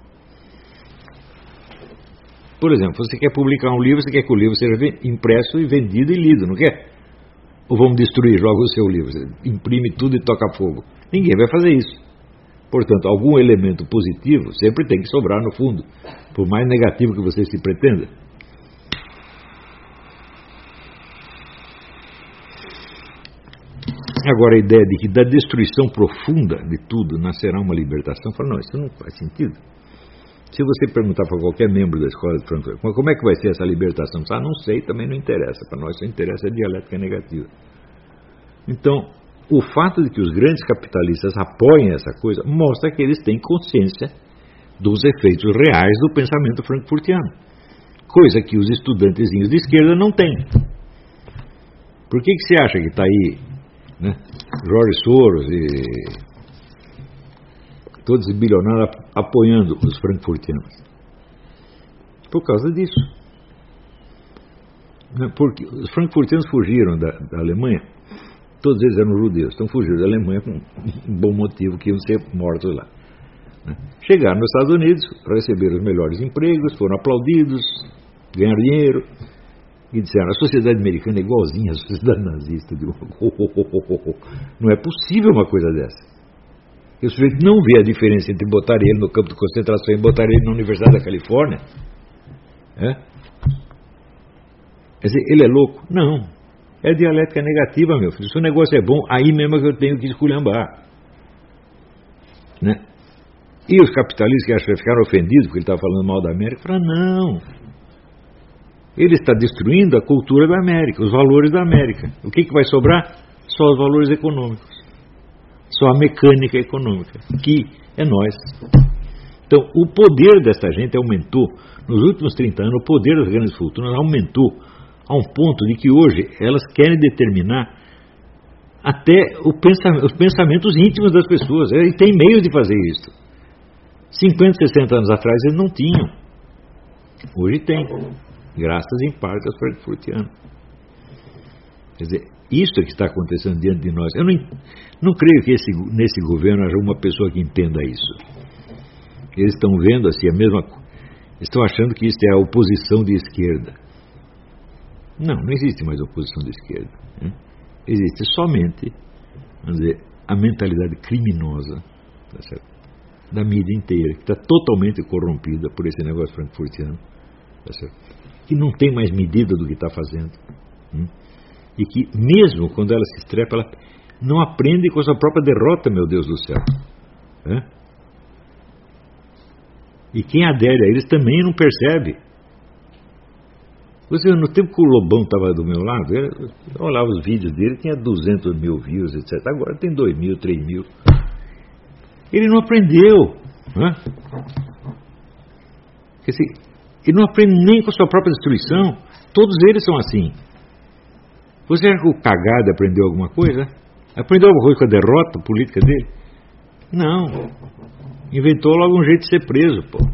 S1: Por exemplo, você quer publicar um livro, você quer que o livro seja impresso e vendido e lido, não quer? Ou vamos destruir, joga o seu livro, imprime tudo e toca fogo. Ninguém vai fazer isso. Portanto, algum elemento positivo sempre tem que sobrar no fundo, por mais negativo que você se pretenda. Agora, a ideia de que da destruição profunda de tudo nascerá uma libertação, fala, não, isso não faz sentido. Se você perguntar para qualquer membro da escola de Frankfurt, como é que vai ser essa libertação? Ah, não sei, também não interessa. Para nós só interessa a dialética negativa. Então, o fato de que os grandes capitalistas apoiem essa coisa mostra que eles têm consciência dos efeitos reais do pensamento frankfurtiano. Coisa que os estudantezinhos de esquerda não têm. Por que, que você acha que está aí, né, Jorge Soros e todos os bilionários apoiando os frankfurtianos? Por causa disso. Porque os frankfurtianos fugiram da, da Alemanha, todos eles eram judeus, então fugiram da Alemanha com um bom motivo que iam ser mortos lá. Chegaram nos Estados Unidos, receberam os melhores empregos, foram aplaudidos, ganharam dinheiro e disseram: a sociedade americana é igualzinha à sociedade nazista. Digo, oh, oh, oh, oh, oh. Não é possível uma coisa dessa. E o sujeito não vê a diferença entre botar ele no campo de concentração e botar ele na Universidade da Califórnia. É? Quer dizer, ele é louco? Não. É dialética negativa, meu filho. Se o negócio é bom, aí mesmo é que eu tenho que esculhambar. Né? E os capitalistas que acham que ficaram ofendidos porque ele estava falando mal da América, falaram: não. Ele está destruindo a cultura da América, os valores da América. O que, que vai sobrar? Só os valores econômicos. Só a mecânica econômica, que é nós. Então, o poder dessa gente aumentou. Nos últimos trinta anos, o poder das grandes fortunas aumentou a um ponto de que hoje elas querem determinar até o pensamento, os pensamentos íntimos das pessoas. E tem meios de fazer isso. cinquenta, sessenta anos atrás eles não tinham. Hoje tem. Graças em parte aos frankfurtianos. Quer dizer, isso é que está acontecendo diante de nós. Eu não, não creio que esse, nesse governo haja uma pessoa que entenda isso. Eles estão vendo assim a mesma coisa. Estão achando que isso é a oposição de esquerda. Não, não existe mais oposição de esquerda. Né? Existe somente, vamos dizer, a mentalidade criminosa, tá certo? Da mídia inteira, que está totalmente corrompida por esse negócio frankfurtiano, tá certo? Que não tem mais medida do que está fazendo. Hum? E que mesmo quando ela se estrepa, ela não aprende com a sua própria derrota, meu Deus do céu. É? E quem adere a eles também não percebe. Você, no tempo que o Lobão estava do meu lado, eu olhava os vídeos dele, tinha duzentos mil views, etcétera. Agora tem dois mil, três mil. Ele não aprendeu. Hã? Quer dizer, ele não aprende nem com a sua própria destruição. Todos eles são assim. Você acha que o cagado aprendeu alguma coisa? Aprendeu alguma coisa com a derrota política dele? Não. Inventou logo um jeito de ser preso, pô.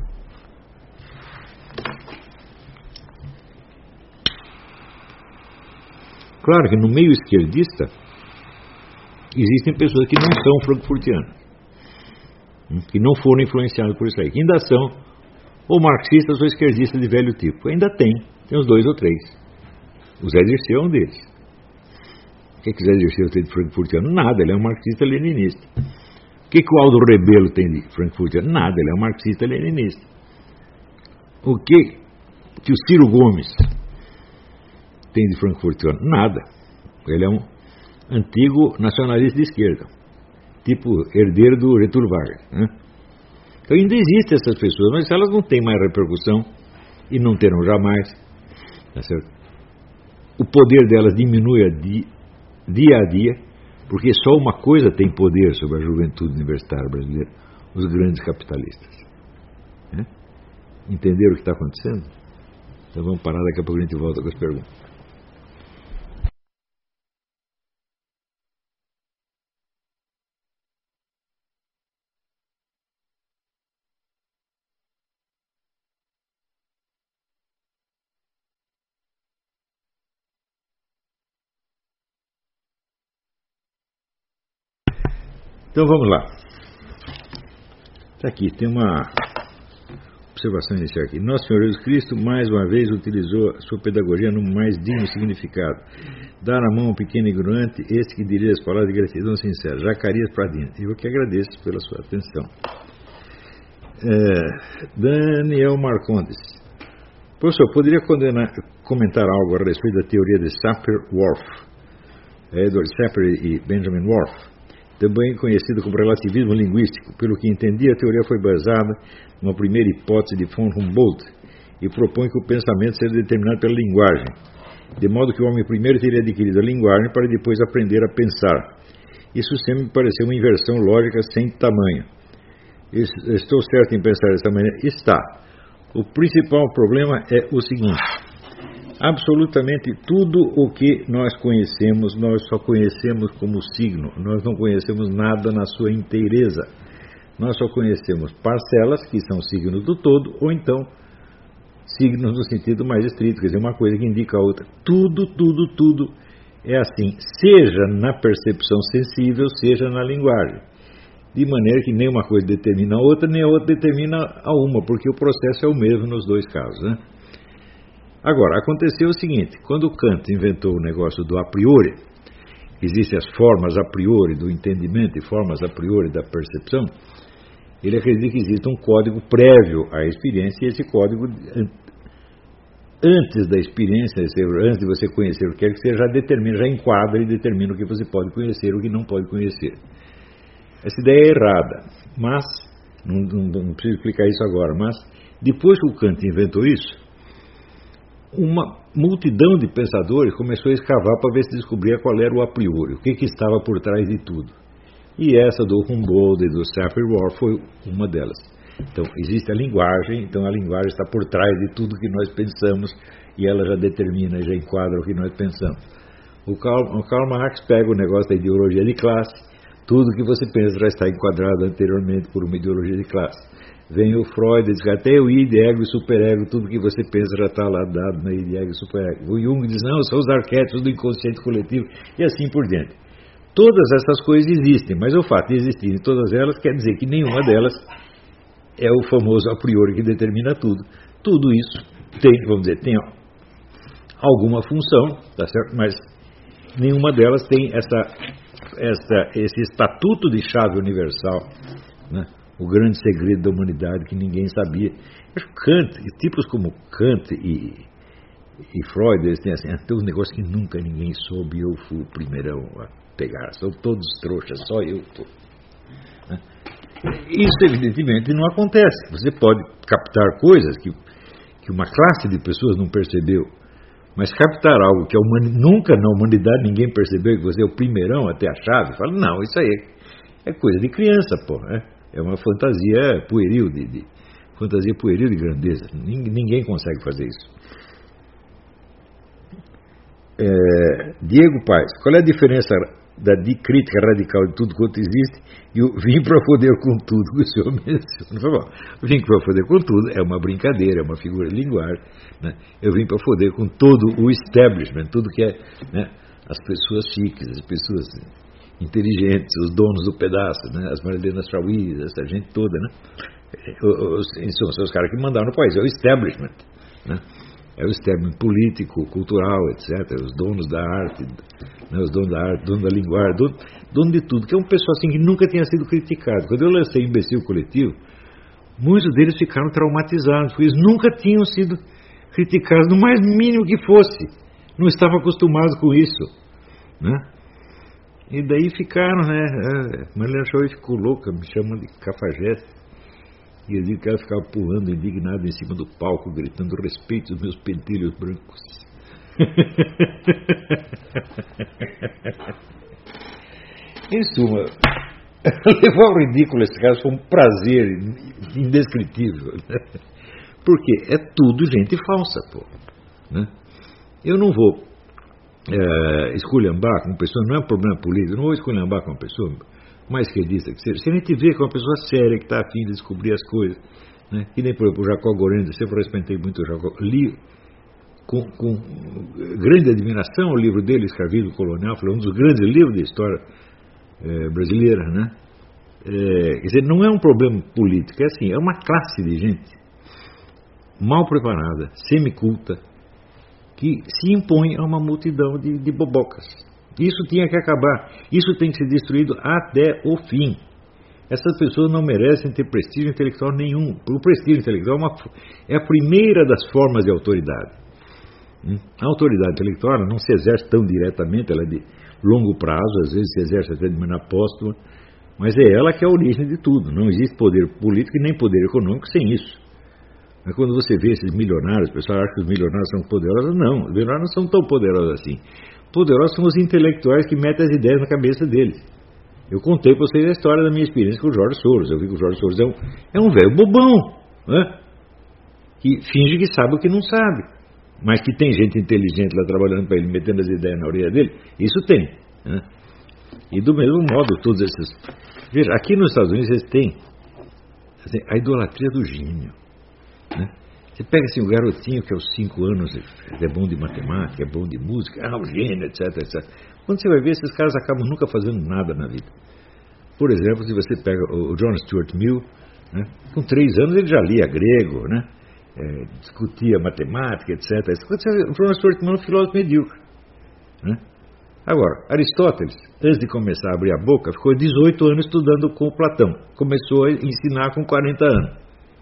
S1: Claro que no meio esquerdista existem pessoas que não são frankfurtianas, que não foram influenciadas por isso aí, que ainda são ou marxistas ou esquerdistas de velho tipo. Ainda tem, tem uns dois ou três. O Zé Dirceu é um deles. O que, que o Zé Dirceu tem de frankfurtiano? Nada, ele é um marxista-leninista. O que, que o Aldo Rebelo tem de frankfurtiano? Nada, ele é um marxista-leninista. O que, que o Ciro Gomes tem de frankfurtiano? Nada. Ele é um antigo nacionalista de esquerda, tipo herdeiro do Getúlio Vargas, né? Então ainda existem essas pessoas, mas elas não têm mais repercussão e não terão jamais, tá certo? O poder delas diminui a di, dia a dia, porque só uma coisa tem poder sobre a juventude universitária brasileira: os grandes capitalistas, né? Entenderam o que está acontecendo? Então vamos parar, daqui a pouco a gente volta com as perguntas. Então vamos lá. Está aqui, tem uma observação inicial aqui. Nosso Senhor Jesus Cristo mais uma vez utilizou a sua pedagogia no mais digno significado: dar a mão ao pequeno ignorante, este que dirige as palavras de gratidão sincera. Zacarias Pradinha. Eu que agradeço pela sua atenção. É, Daniel Marcondes. Professor, poderia condenar, comentar algo a respeito da teoria de Sapir-Whorf, Edward Sapir e Benjamin Whorf, também conhecido como relativismo linguístico? Pelo que entendi, a teoria foi baseada numa primeira hipótese de von Humboldt e propõe que o pensamento seja determinado pela linguagem, de modo que o homem primeiro teria adquirido a linguagem para depois aprender a pensar. Isso sempre me pareceu uma inversão lógica sem tamanho. Estou certo em pensar dessa maneira? Está. O principal problema é o seguinte: absolutamente tudo o que nós conhecemos, nós só conhecemos como signo. Nós não conhecemos nada na sua inteireza. Nós só conhecemos parcelas, que são signos do todo, ou então signos no sentido mais estrito, quer dizer, uma coisa que indica a outra. Tudo, tudo, tudo é assim, seja na percepção sensível, seja na linguagem. De maneira que nem uma coisa determina a outra, nem a outra determina a uma, porque o processo é o mesmo nos dois casos, né? Agora, aconteceu o seguinte: quando Kant inventou o negócio do a priori, existem as formas a priori do entendimento e formas a priori da percepção, ele acredita que existe um código prévio à experiência, e esse código, antes da experiência, antes de você conhecer o que quer que seja, já determina, já enquadra e determina o que você pode conhecer e o que não pode conhecer. Essa ideia é errada, mas, não, não, não preciso explicar isso agora, mas depois que o Kant inventou isso, uma multidão de pensadores começou a escavar para ver se descobria qual era o a priori, o que, que estava por trás de tudo. E essa do Humboldt e do Sapir-Whorf foi uma delas. Então, existe a linguagem, então a linguagem está por trás de tudo que nós pensamos e ela já determina, já enquadra o que nós pensamos. O Karl, o Karl Marx pega o negócio da ideologia de classe, tudo que você pensa já está enquadrado anteriormente por uma ideologia de classe. Vem o Freud e diz que até o id, ego e superego, tudo que você pensa já está lá dado na id, ego e superego. O Jung diz, não, são os arquétipos do inconsciente coletivo, e assim por diante. Todas essas coisas existem, mas o fato de existirem todas elas quer dizer que nenhuma delas é o famoso a priori que determina tudo. Tudo isso tem, vamos dizer, tem alguma função, tá certo? Mas nenhuma delas tem essa, essa, esse estatuto de chave universal, né? O grande segredo da humanidade que ninguém sabia. Kant, tipos como Kant e, e Freud, eles têm assim, tem um negócio que nunca ninguém soube, eu fui o primeirão a pegar, são todos trouxas, só eu tô. Né? Isso evidentemente não acontece. Você pode captar coisas que, que uma classe de pessoas não percebeu, mas captar algo que a humani- nunca na humanidade ninguém percebeu, que você é o primeirão a ter a chave, fala, não, isso aí é, é coisa de criança, pô, né? É uma fantasia pueril de, de, fantasia pueril de grandeza. Ninguém, ninguém consegue fazer isso. É, Diego Paes, qual é a diferença da de crítica radical de tudo quanto existe e o vim para foder com tudo que o senhor menciona? Vim para foder com tudo é uma brincadeira, é uma figura de linguagem, né? Eu vim para foder com todo o establishment, tudo que é, né, as pessoas chiques, as pessoas inteligentes, os donos do pedaço, né, as Marilenas Chauí, essa gente toda, né? Os, são, são os caras que mandaram no país, é o establishment, né? É o establishment político, cultural, etcétera. Os donos da arte, né, os donos da arte, dono da linguagem, dono, dono de tudo, que é um pessoal assim que nunca tinha sido criticado. Quando eu lancei Imbecil Coletivo, muitos deles ficaram traumatizados, porque eles nunca tinham sido criticados, no mais mínimo que fosse. Não estavam acostumados com isso, né? E daí ficaram, né? A Marilena Chauí ficou louca, me chamando de cafajeste. E eu digo que ela ficava pulando, indignada em cima do palco, gritando: respeite os meus pentelhos brancos. Em suma, levar ao ridículo esse caso foi um prazer indescritível, né? Porque é tudo gente falsa, pô, né? Eu não vou é, esculhambar com uma pessoa, não é um problema político, eu não vou esculhambar com uma pessoa mais redista que seja. Se a gente vê que é uma pessoa séria, que está afim de descobrir as coisas, né? Que nem, por exemplo, o Jacó Gorenda, eu sempre respeitei muito o Jacó, li com, com grande admiração o livro dele, Escravidão Colonial, foi um dos grandes livros da história é, brasileira, né? É, quer dizer, não é um problema político, é assim, é uma classe de gente mal preparada, semiculta, que se impõe a uma multidão de, de bobocas. Isso tinha que acabar. Isso tem que ser destruído até o fim. Essas pessoas não merecem ter prestígio intelectual nenhum. O prestígio intelectual é, uma, é a primeira das formas de autoridade. A autoridade intelectual não se exerce tão diretamente, ela é de longo prazo, às vezes se exerce até de maneira póstuma, mas é ela que é a origem de tudo. Não existe poder político e nem poder econômico sem isso. Mas quando você vê esses milionários, o pessoal acha que os milionários são poderosos. Não, os milionários não são tão poderosos assim. Poderosos são os intelectuais que metem as ideias na cabeça deles. Eu contei para vocês a história da minha experiência com o Jorge Soros. Eu vi que o Jorge Soros é um, é um velho bobão, né? Que finge que sabe o que não sabe, mas que tem gente inteligente lá trabalhando para ele, metendo as ideias na orelha dele. Isso tem, né? E do mesmo modo, todos esses... Veja, aqui nos Estados Unidos eles têm assim, a idolatria do gênio, né? Você pega assim, o garotinho que aos cinco anos é bom de matemática, é bom de música, ah, o gênio, etc, etcétera. Quando você vai ver, esses caras acabam nunca fazendo nada na vida. Por exemplo, se você pega o John Stuart Mill, né, com três anos ele já lia grego, né, é, discutia matemática, etcétera. O John Stuart Mill é um filósofo medíocre, né? Agora, Aristóteles, antes de começar a abrir a boca, ficou dezoito anos estudando com Platão. Começou a ensinar com quarenta anos.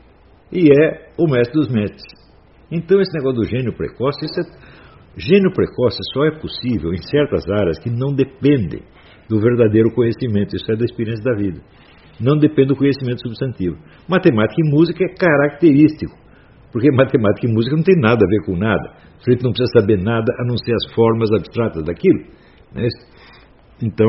S1: E é o mestre dos mestres. Então esse negócio do gênio precoce, isso é, gênio precoce só é possível em certas áreas que não dependem do verdadeiro conhecimento, isso é da experiência da vida, não depende do conhecimento substantivo. Matemática e música é característico, porque matemática e música não tem nada a ver com nada, o sujeito não precisa saber nada a não ser as formas abstratas daquilo, né? Então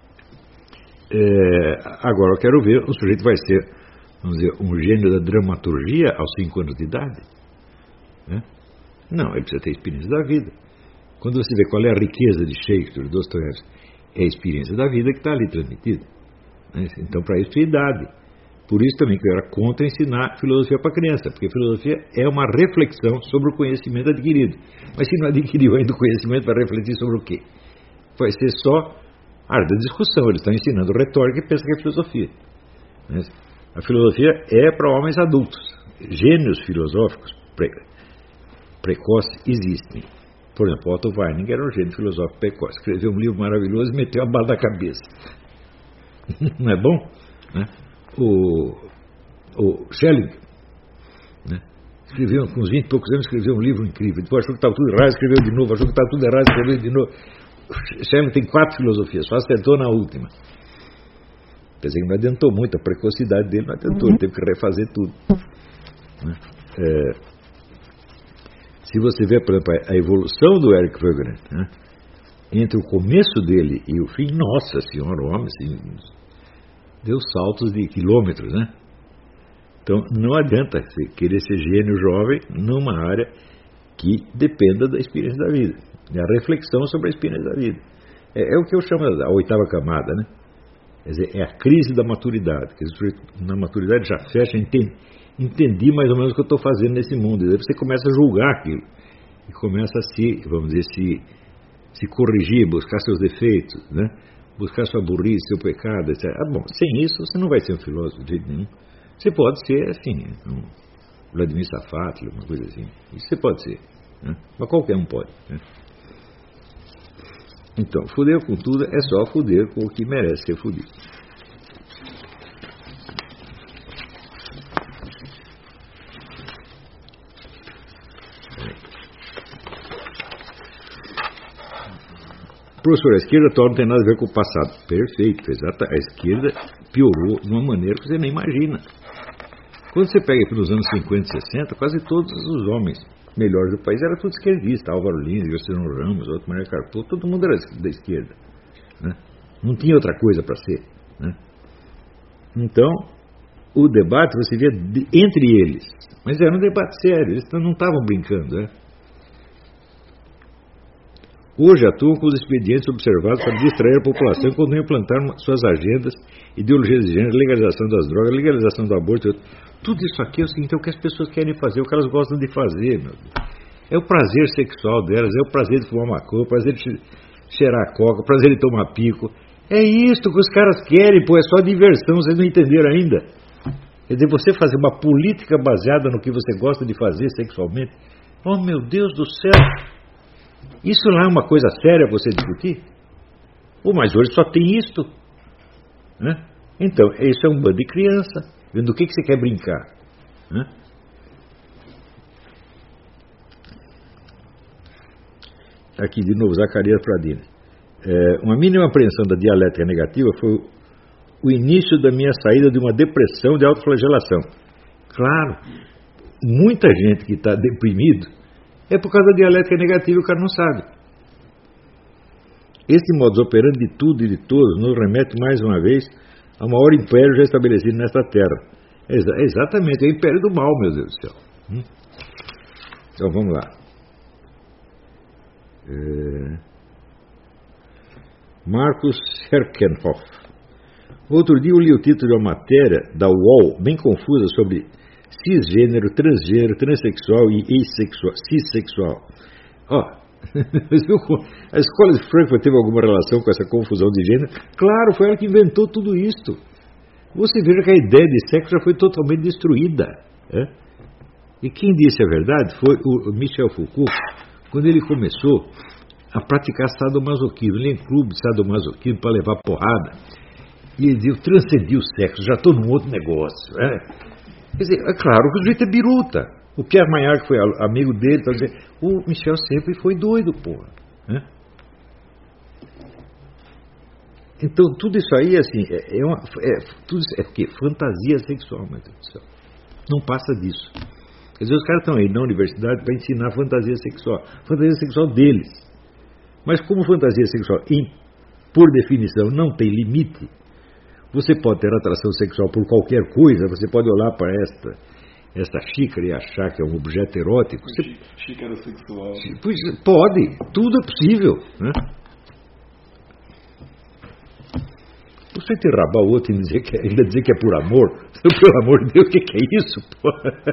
S1: é, agora eu quero ver, o sujeito vai ser, vamos dizer, um gênio da dramaturgia aos cinco anos de idade, né? Não, ele precisa ter experiência da vida. Quando você vê qual é a riqueza de Shakespeare, Dostoiévski, é a experiência da vida que está ali transmitida, né? Então, para isso, é idade. Por isso também que eu era contra ensinar filosofia para criança, porque filosofia é uma reflexão sobre o conhecimento adquirido. Mas se não adquiriu ainda o conhecimento, vai refletir sobre o quê? Vai ser só área da discussão. Eles estão ensinando retórica e pensam que é filosofia, né? A filosofia é para homens adultos. Gênios filosóficos pre, precoces existem. Por exemplo, Otto Weininger era um gênio filosófico precoce. Escreveu um livro maravilhoso e meteu a bala na cabeça. Não é bom? Né? O, o Schelling, né? Escreveu, com uns vinte e poucos anos, escreveu um livro incrível. Depois achou que estava tudo errado, escreveu de novo. Achou que estava tudo errado, escreveu de novo. O Schelling tem quatro filosofias, só acertou na última. Quer dizer que não adiantou muito, a precocidade dele não adiantou, ele teve que refazer tudo, né? É, se você vê, por exemplo, a evolução do Eric Wegener, né, entre o começo dele e o fim, nossa senhora, o homem, assim, deu saltos de quilômetros, né? Então, não adianta querer ser gênio jovem numa área que dependa da experiência da vida, da reflexão sobre a experiência da vida. É, é o que eu chamo da oitava camada, né? Quer dizer, é a crise da maturidade. Quer dizer, na maturidade já fecha, entendi, entendi mais ou menos o que eu estou fazendo nesse mundo. E daí você começa a julgar aquilo. E começa a se, vamos dizer, se, se corrigir, buscar seus defeitos, né? Buscar sua burrice, seu pecado, etcétera. Ah, bom, sem isso você não vai ser um filósofo de jeito nenhum. Você pode ser, assim, um Vladimir Safatli, uma coisa assim. Isso você pode ser, né? Mas qualquer um pode, né? Então, fuder com tudo é só fuder com o que merece ser fudido. Professor, a esquerda atual não tem nada a ver com o passado. Perfeito, exata. A esquerda piorou de uma maneira que você nem imagina. Quando você pega aqui nos anos cinquenta e sessenta, quase todos os homens melhores do país eram tudo esquerdista. Álvaro Lins, Graciliano Ramos, outro Maria Carpo, todo mundo era da esquerda, né? Não tinha outra coisa para ser, né? Então, o debate você via de, entre eles, mas era um debate sério, eles não estavam brincando, né? Hoje atuam com os expedientes observados para distrair a população quando implantar suas agendas, ideologias de gênero, legalização das drogas, legalização do aborto. Tudo isso aqui é o seguinte, é o que as pessoas querem fazer, o que elas gostam de fazer, meu Deus. É o prazer sexual delas, é o prazer de fumar maconha, o prazer de cheirar coca, o prazer de tomar pico. É isso que os caras querem, pô, é só diversão, vocês não entenderam ainda. Quer dizer, você fazer uma política baseada no que você gosta de fazer sexualmente, oh meu Deus do céu, isso lá é uma coisa séria você discutir? Pô, mas hoje só tem isto, né? Então, isso é um bando de criança. Do que, que você quer brincar, né? Aqui de novo, Zacarias Pradini. É, uma mínima apreensão da dialética negativa foi o início da minha saída de uma depressão de autoflagelação. Claro, muita gente que está deprimido é por causa da dialética negativa e o cara não sabe. Este modus operandi de tudo e de todos nos remete mais uma vez ao maior império já estabelecido nesta terra. É exa- exatamente, é o império do mal, meu Deus do céu. Hum? Então vamos lá. É... Marcos Herkenhoff. Outro dia eu li o título de uma matéria da U O L, bem confusa, sobre cisgênero, transgênero, transexual e assexual, cissexual. Ó, a escola de Frankfurt teve alguma relação com essa confusão de gênero? Claro, foi ela que inventou tudo isto. Você veja que a ideia de sexo já foi totalmente destruída. É? E quem disse a verdade foi o Michel Foucault, quando ele começou a praticar sadomasoquismo. Ele ia em clube de sadomasoquismo para levar porrada. E ele dizia, eu transcendi o sexo, já estou num outro negócio. É? Quer dizer, é claro que o jeito é biruta. O Pierre Maillard, que foi amigo dele, está dizendo, o Michel sempre foi doido, porra. É? Então, tudo isso aí, assim, é, é, uma, é, tudo isso é o quê? Fantasia sexual, meu Deus do céu. Não passa disso. Quer dizer, os caras estão aí na universidade para ensinar fantasia sexual. Fantasia sexual deles. Mas como fantasia sexual, em, por definição, não tem limite, você pode ter atração sexual por qualquer coisa, você pode olhar para esta, esta xícara e achar que é um objeto erótico. Você,
S2: xícara sexual.
S1: Pode, tudo é possível, né? Você te rabar o outro e dizer que, ainda dizer que é por amor, pelo amor de Deus, o que, que é isso, pô?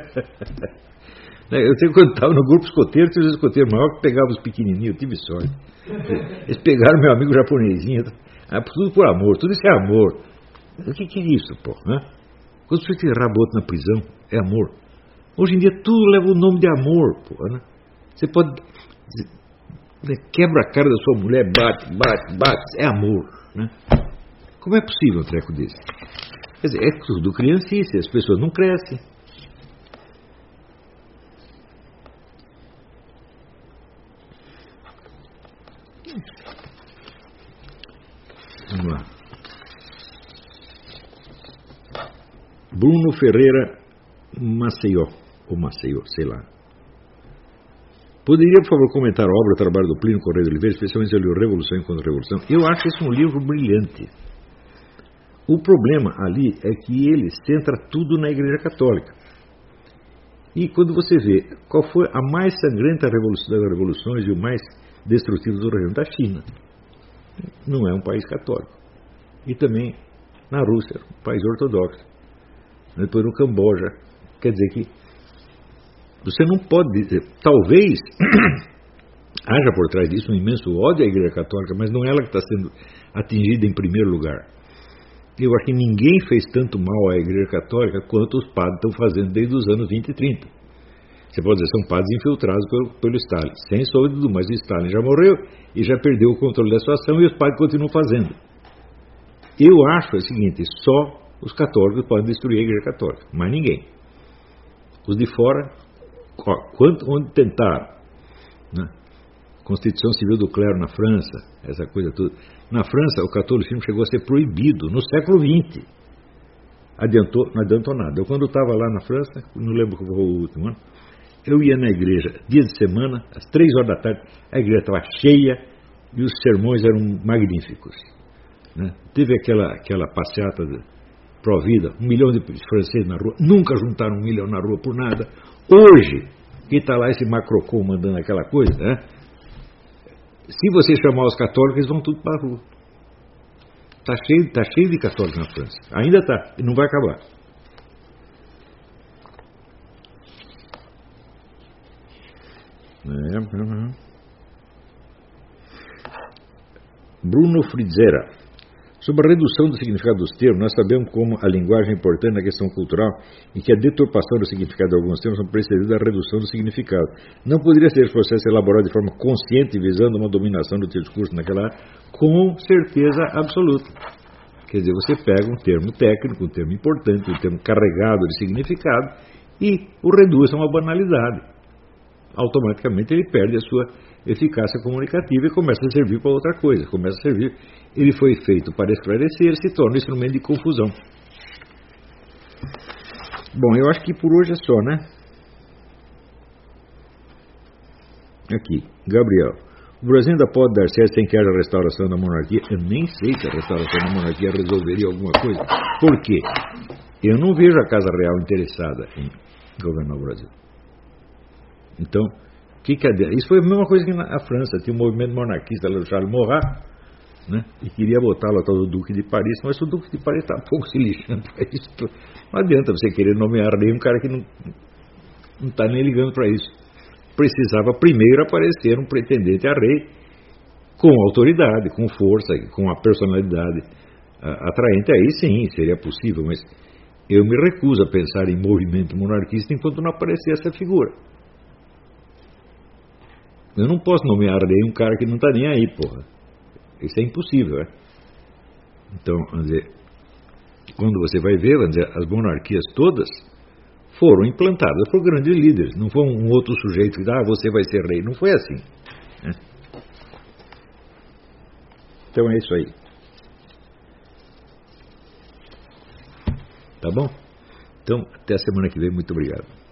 S1: Eu tenho, quando estava no grupo escoteiro, tinha um escoteiro maior que pegava os pequenininhos, eu tive sorte. Eles pegaram meu amigo japonesinho, ah, tudo por amor, tudo isso é amor. O que, que é isso, pô? Né? Quando você te raba o outro na prisão, é amor. Hoje em dia tudo leva o nome de amor, pô, né? Você pode quebra a cara da sua mulher, bate, bate, bate, é amor, né? Como é possível um treco desse? Quer dizer, é tudo criancice, as pessoas não crescem. Vamos lá. Bruno Ferreira Maceió, ou Maceió, sei lá. Poderia, por favor, comentar a obra, o trabalho do Plínio Correia de Oliveira, especialmente se ele leu Revolução enquanto Revolução? Eu acho esse um livro brilhante. O problema ali é que ele centra tudo na Igreja Católica. E quando você vê qual foi a mais sangrenta revolução das revoluções e o mais destrutivo do reino da China, não é um país católico. E também na Rússia, um país ortodoxo. Depois no Camboja. Quer dizer que você não pode dizer, talvez haja por trás disso um imenso ódio à Igreja Católica, mas não é ela que está sendo atingida em primeiro lugar. Eu acho que ninguém fez tanto mal à Igreja Católica quanto os padres estão fazendo desde os anos vinte e trinta. Você pode dizer, são padres infiltrados pelo, pelo Stalin. Sem sombra de dúvida, mas o Stalin já morreu e já perdeu o controle da situação e os padres continuam fazendo. Eu acho o seguinte, só os católicos podem destruir a Igreja Católica, mas ninguém. Os de fora, ó, quanto, onde tentaram, né? Constituição Civil do Clero na França, essa coisa toda. Na França, o catolicismo chegou a ser proibido no século vinte. Adiantou, não adiantou nada. Eu, quando estava lá na França, não lembro qual foi o último ano, eu ia na igreja, dia de semana, às três horas da tarde, a igreja estava cheia e os sermões eram magníficos. Né? Teve aquela, aquela passeata pró-vida, um milhão de franceses na rua, nunca juntaram um milhão na rua por nada. Hoje, que está lá esse Macrocom mandando aquela coisa, né? Se você chamar os católicos, eles vão tudo para a rua. Está cheio, tá cheio de católicos na França. Ainda está, e não vai acabar. É, uhum. Bruno Fritzera. Sobre a redução do significado dos termos, nós sabemos como a linguagem é importante na questão cultural e que a deturpação do significado de alguns termos são precedidas da redução do significado. Não poderia ser esse processo elaborado de forma consciente, visando uma dominação do teu discurso naquela área? Com certeza absoluta. Quer dizer, você pega um termo técnico, um termo importante, um termo carregado de significado e o reduz a uma banalidade. Automaticamente ele perde a sua eficácia comunicativa e começa a servir para outra coisa. Começa a servir. Ele foi feito para esclarecer, se torna um instrumento de confusão. Bom, eu acho que por hoje é só, né? Aqui, Gabriel. O Brasil ainda pode dar certo sem que haja restauração da monarquia? Eu nem sei se a restauração da monarquia resolveria alguma coisa. Por quê? Eu não vejo a Casa Real interessada em governar o Brasil. Então, que que é? Isso foi a mesma coisa que na França. Tinha um movimento monarquista lá do Charles Maurras, né? E queria botar lá o Duque de Paris, mas o Duque de Paris está um pouco se lixando para isso. Não adianta você querer nomear rei um cara que não não está nem ligando para isso. Precisava primeiro aparecer um pretendente a rei com autoridade, com força, com a personalidade atraente. Aí sim, seria possível, mas eu me recuso a pensar em movimento monarquista enquanto não aparecer essa figura. Eu não posso nomear rei um cara que não está nem aí, porra. Isso é impossível, é? Então, vamos dizer, quando você vai ver, vamos dizer, as monarquias todas foram implantadas por grandes líderes. Não foi um outro sujeito que, ah, você vai ser rei. Não foi assim. Né? Então é isso aí. Tá bom? Então, até a semana que vem. Muito obrigado.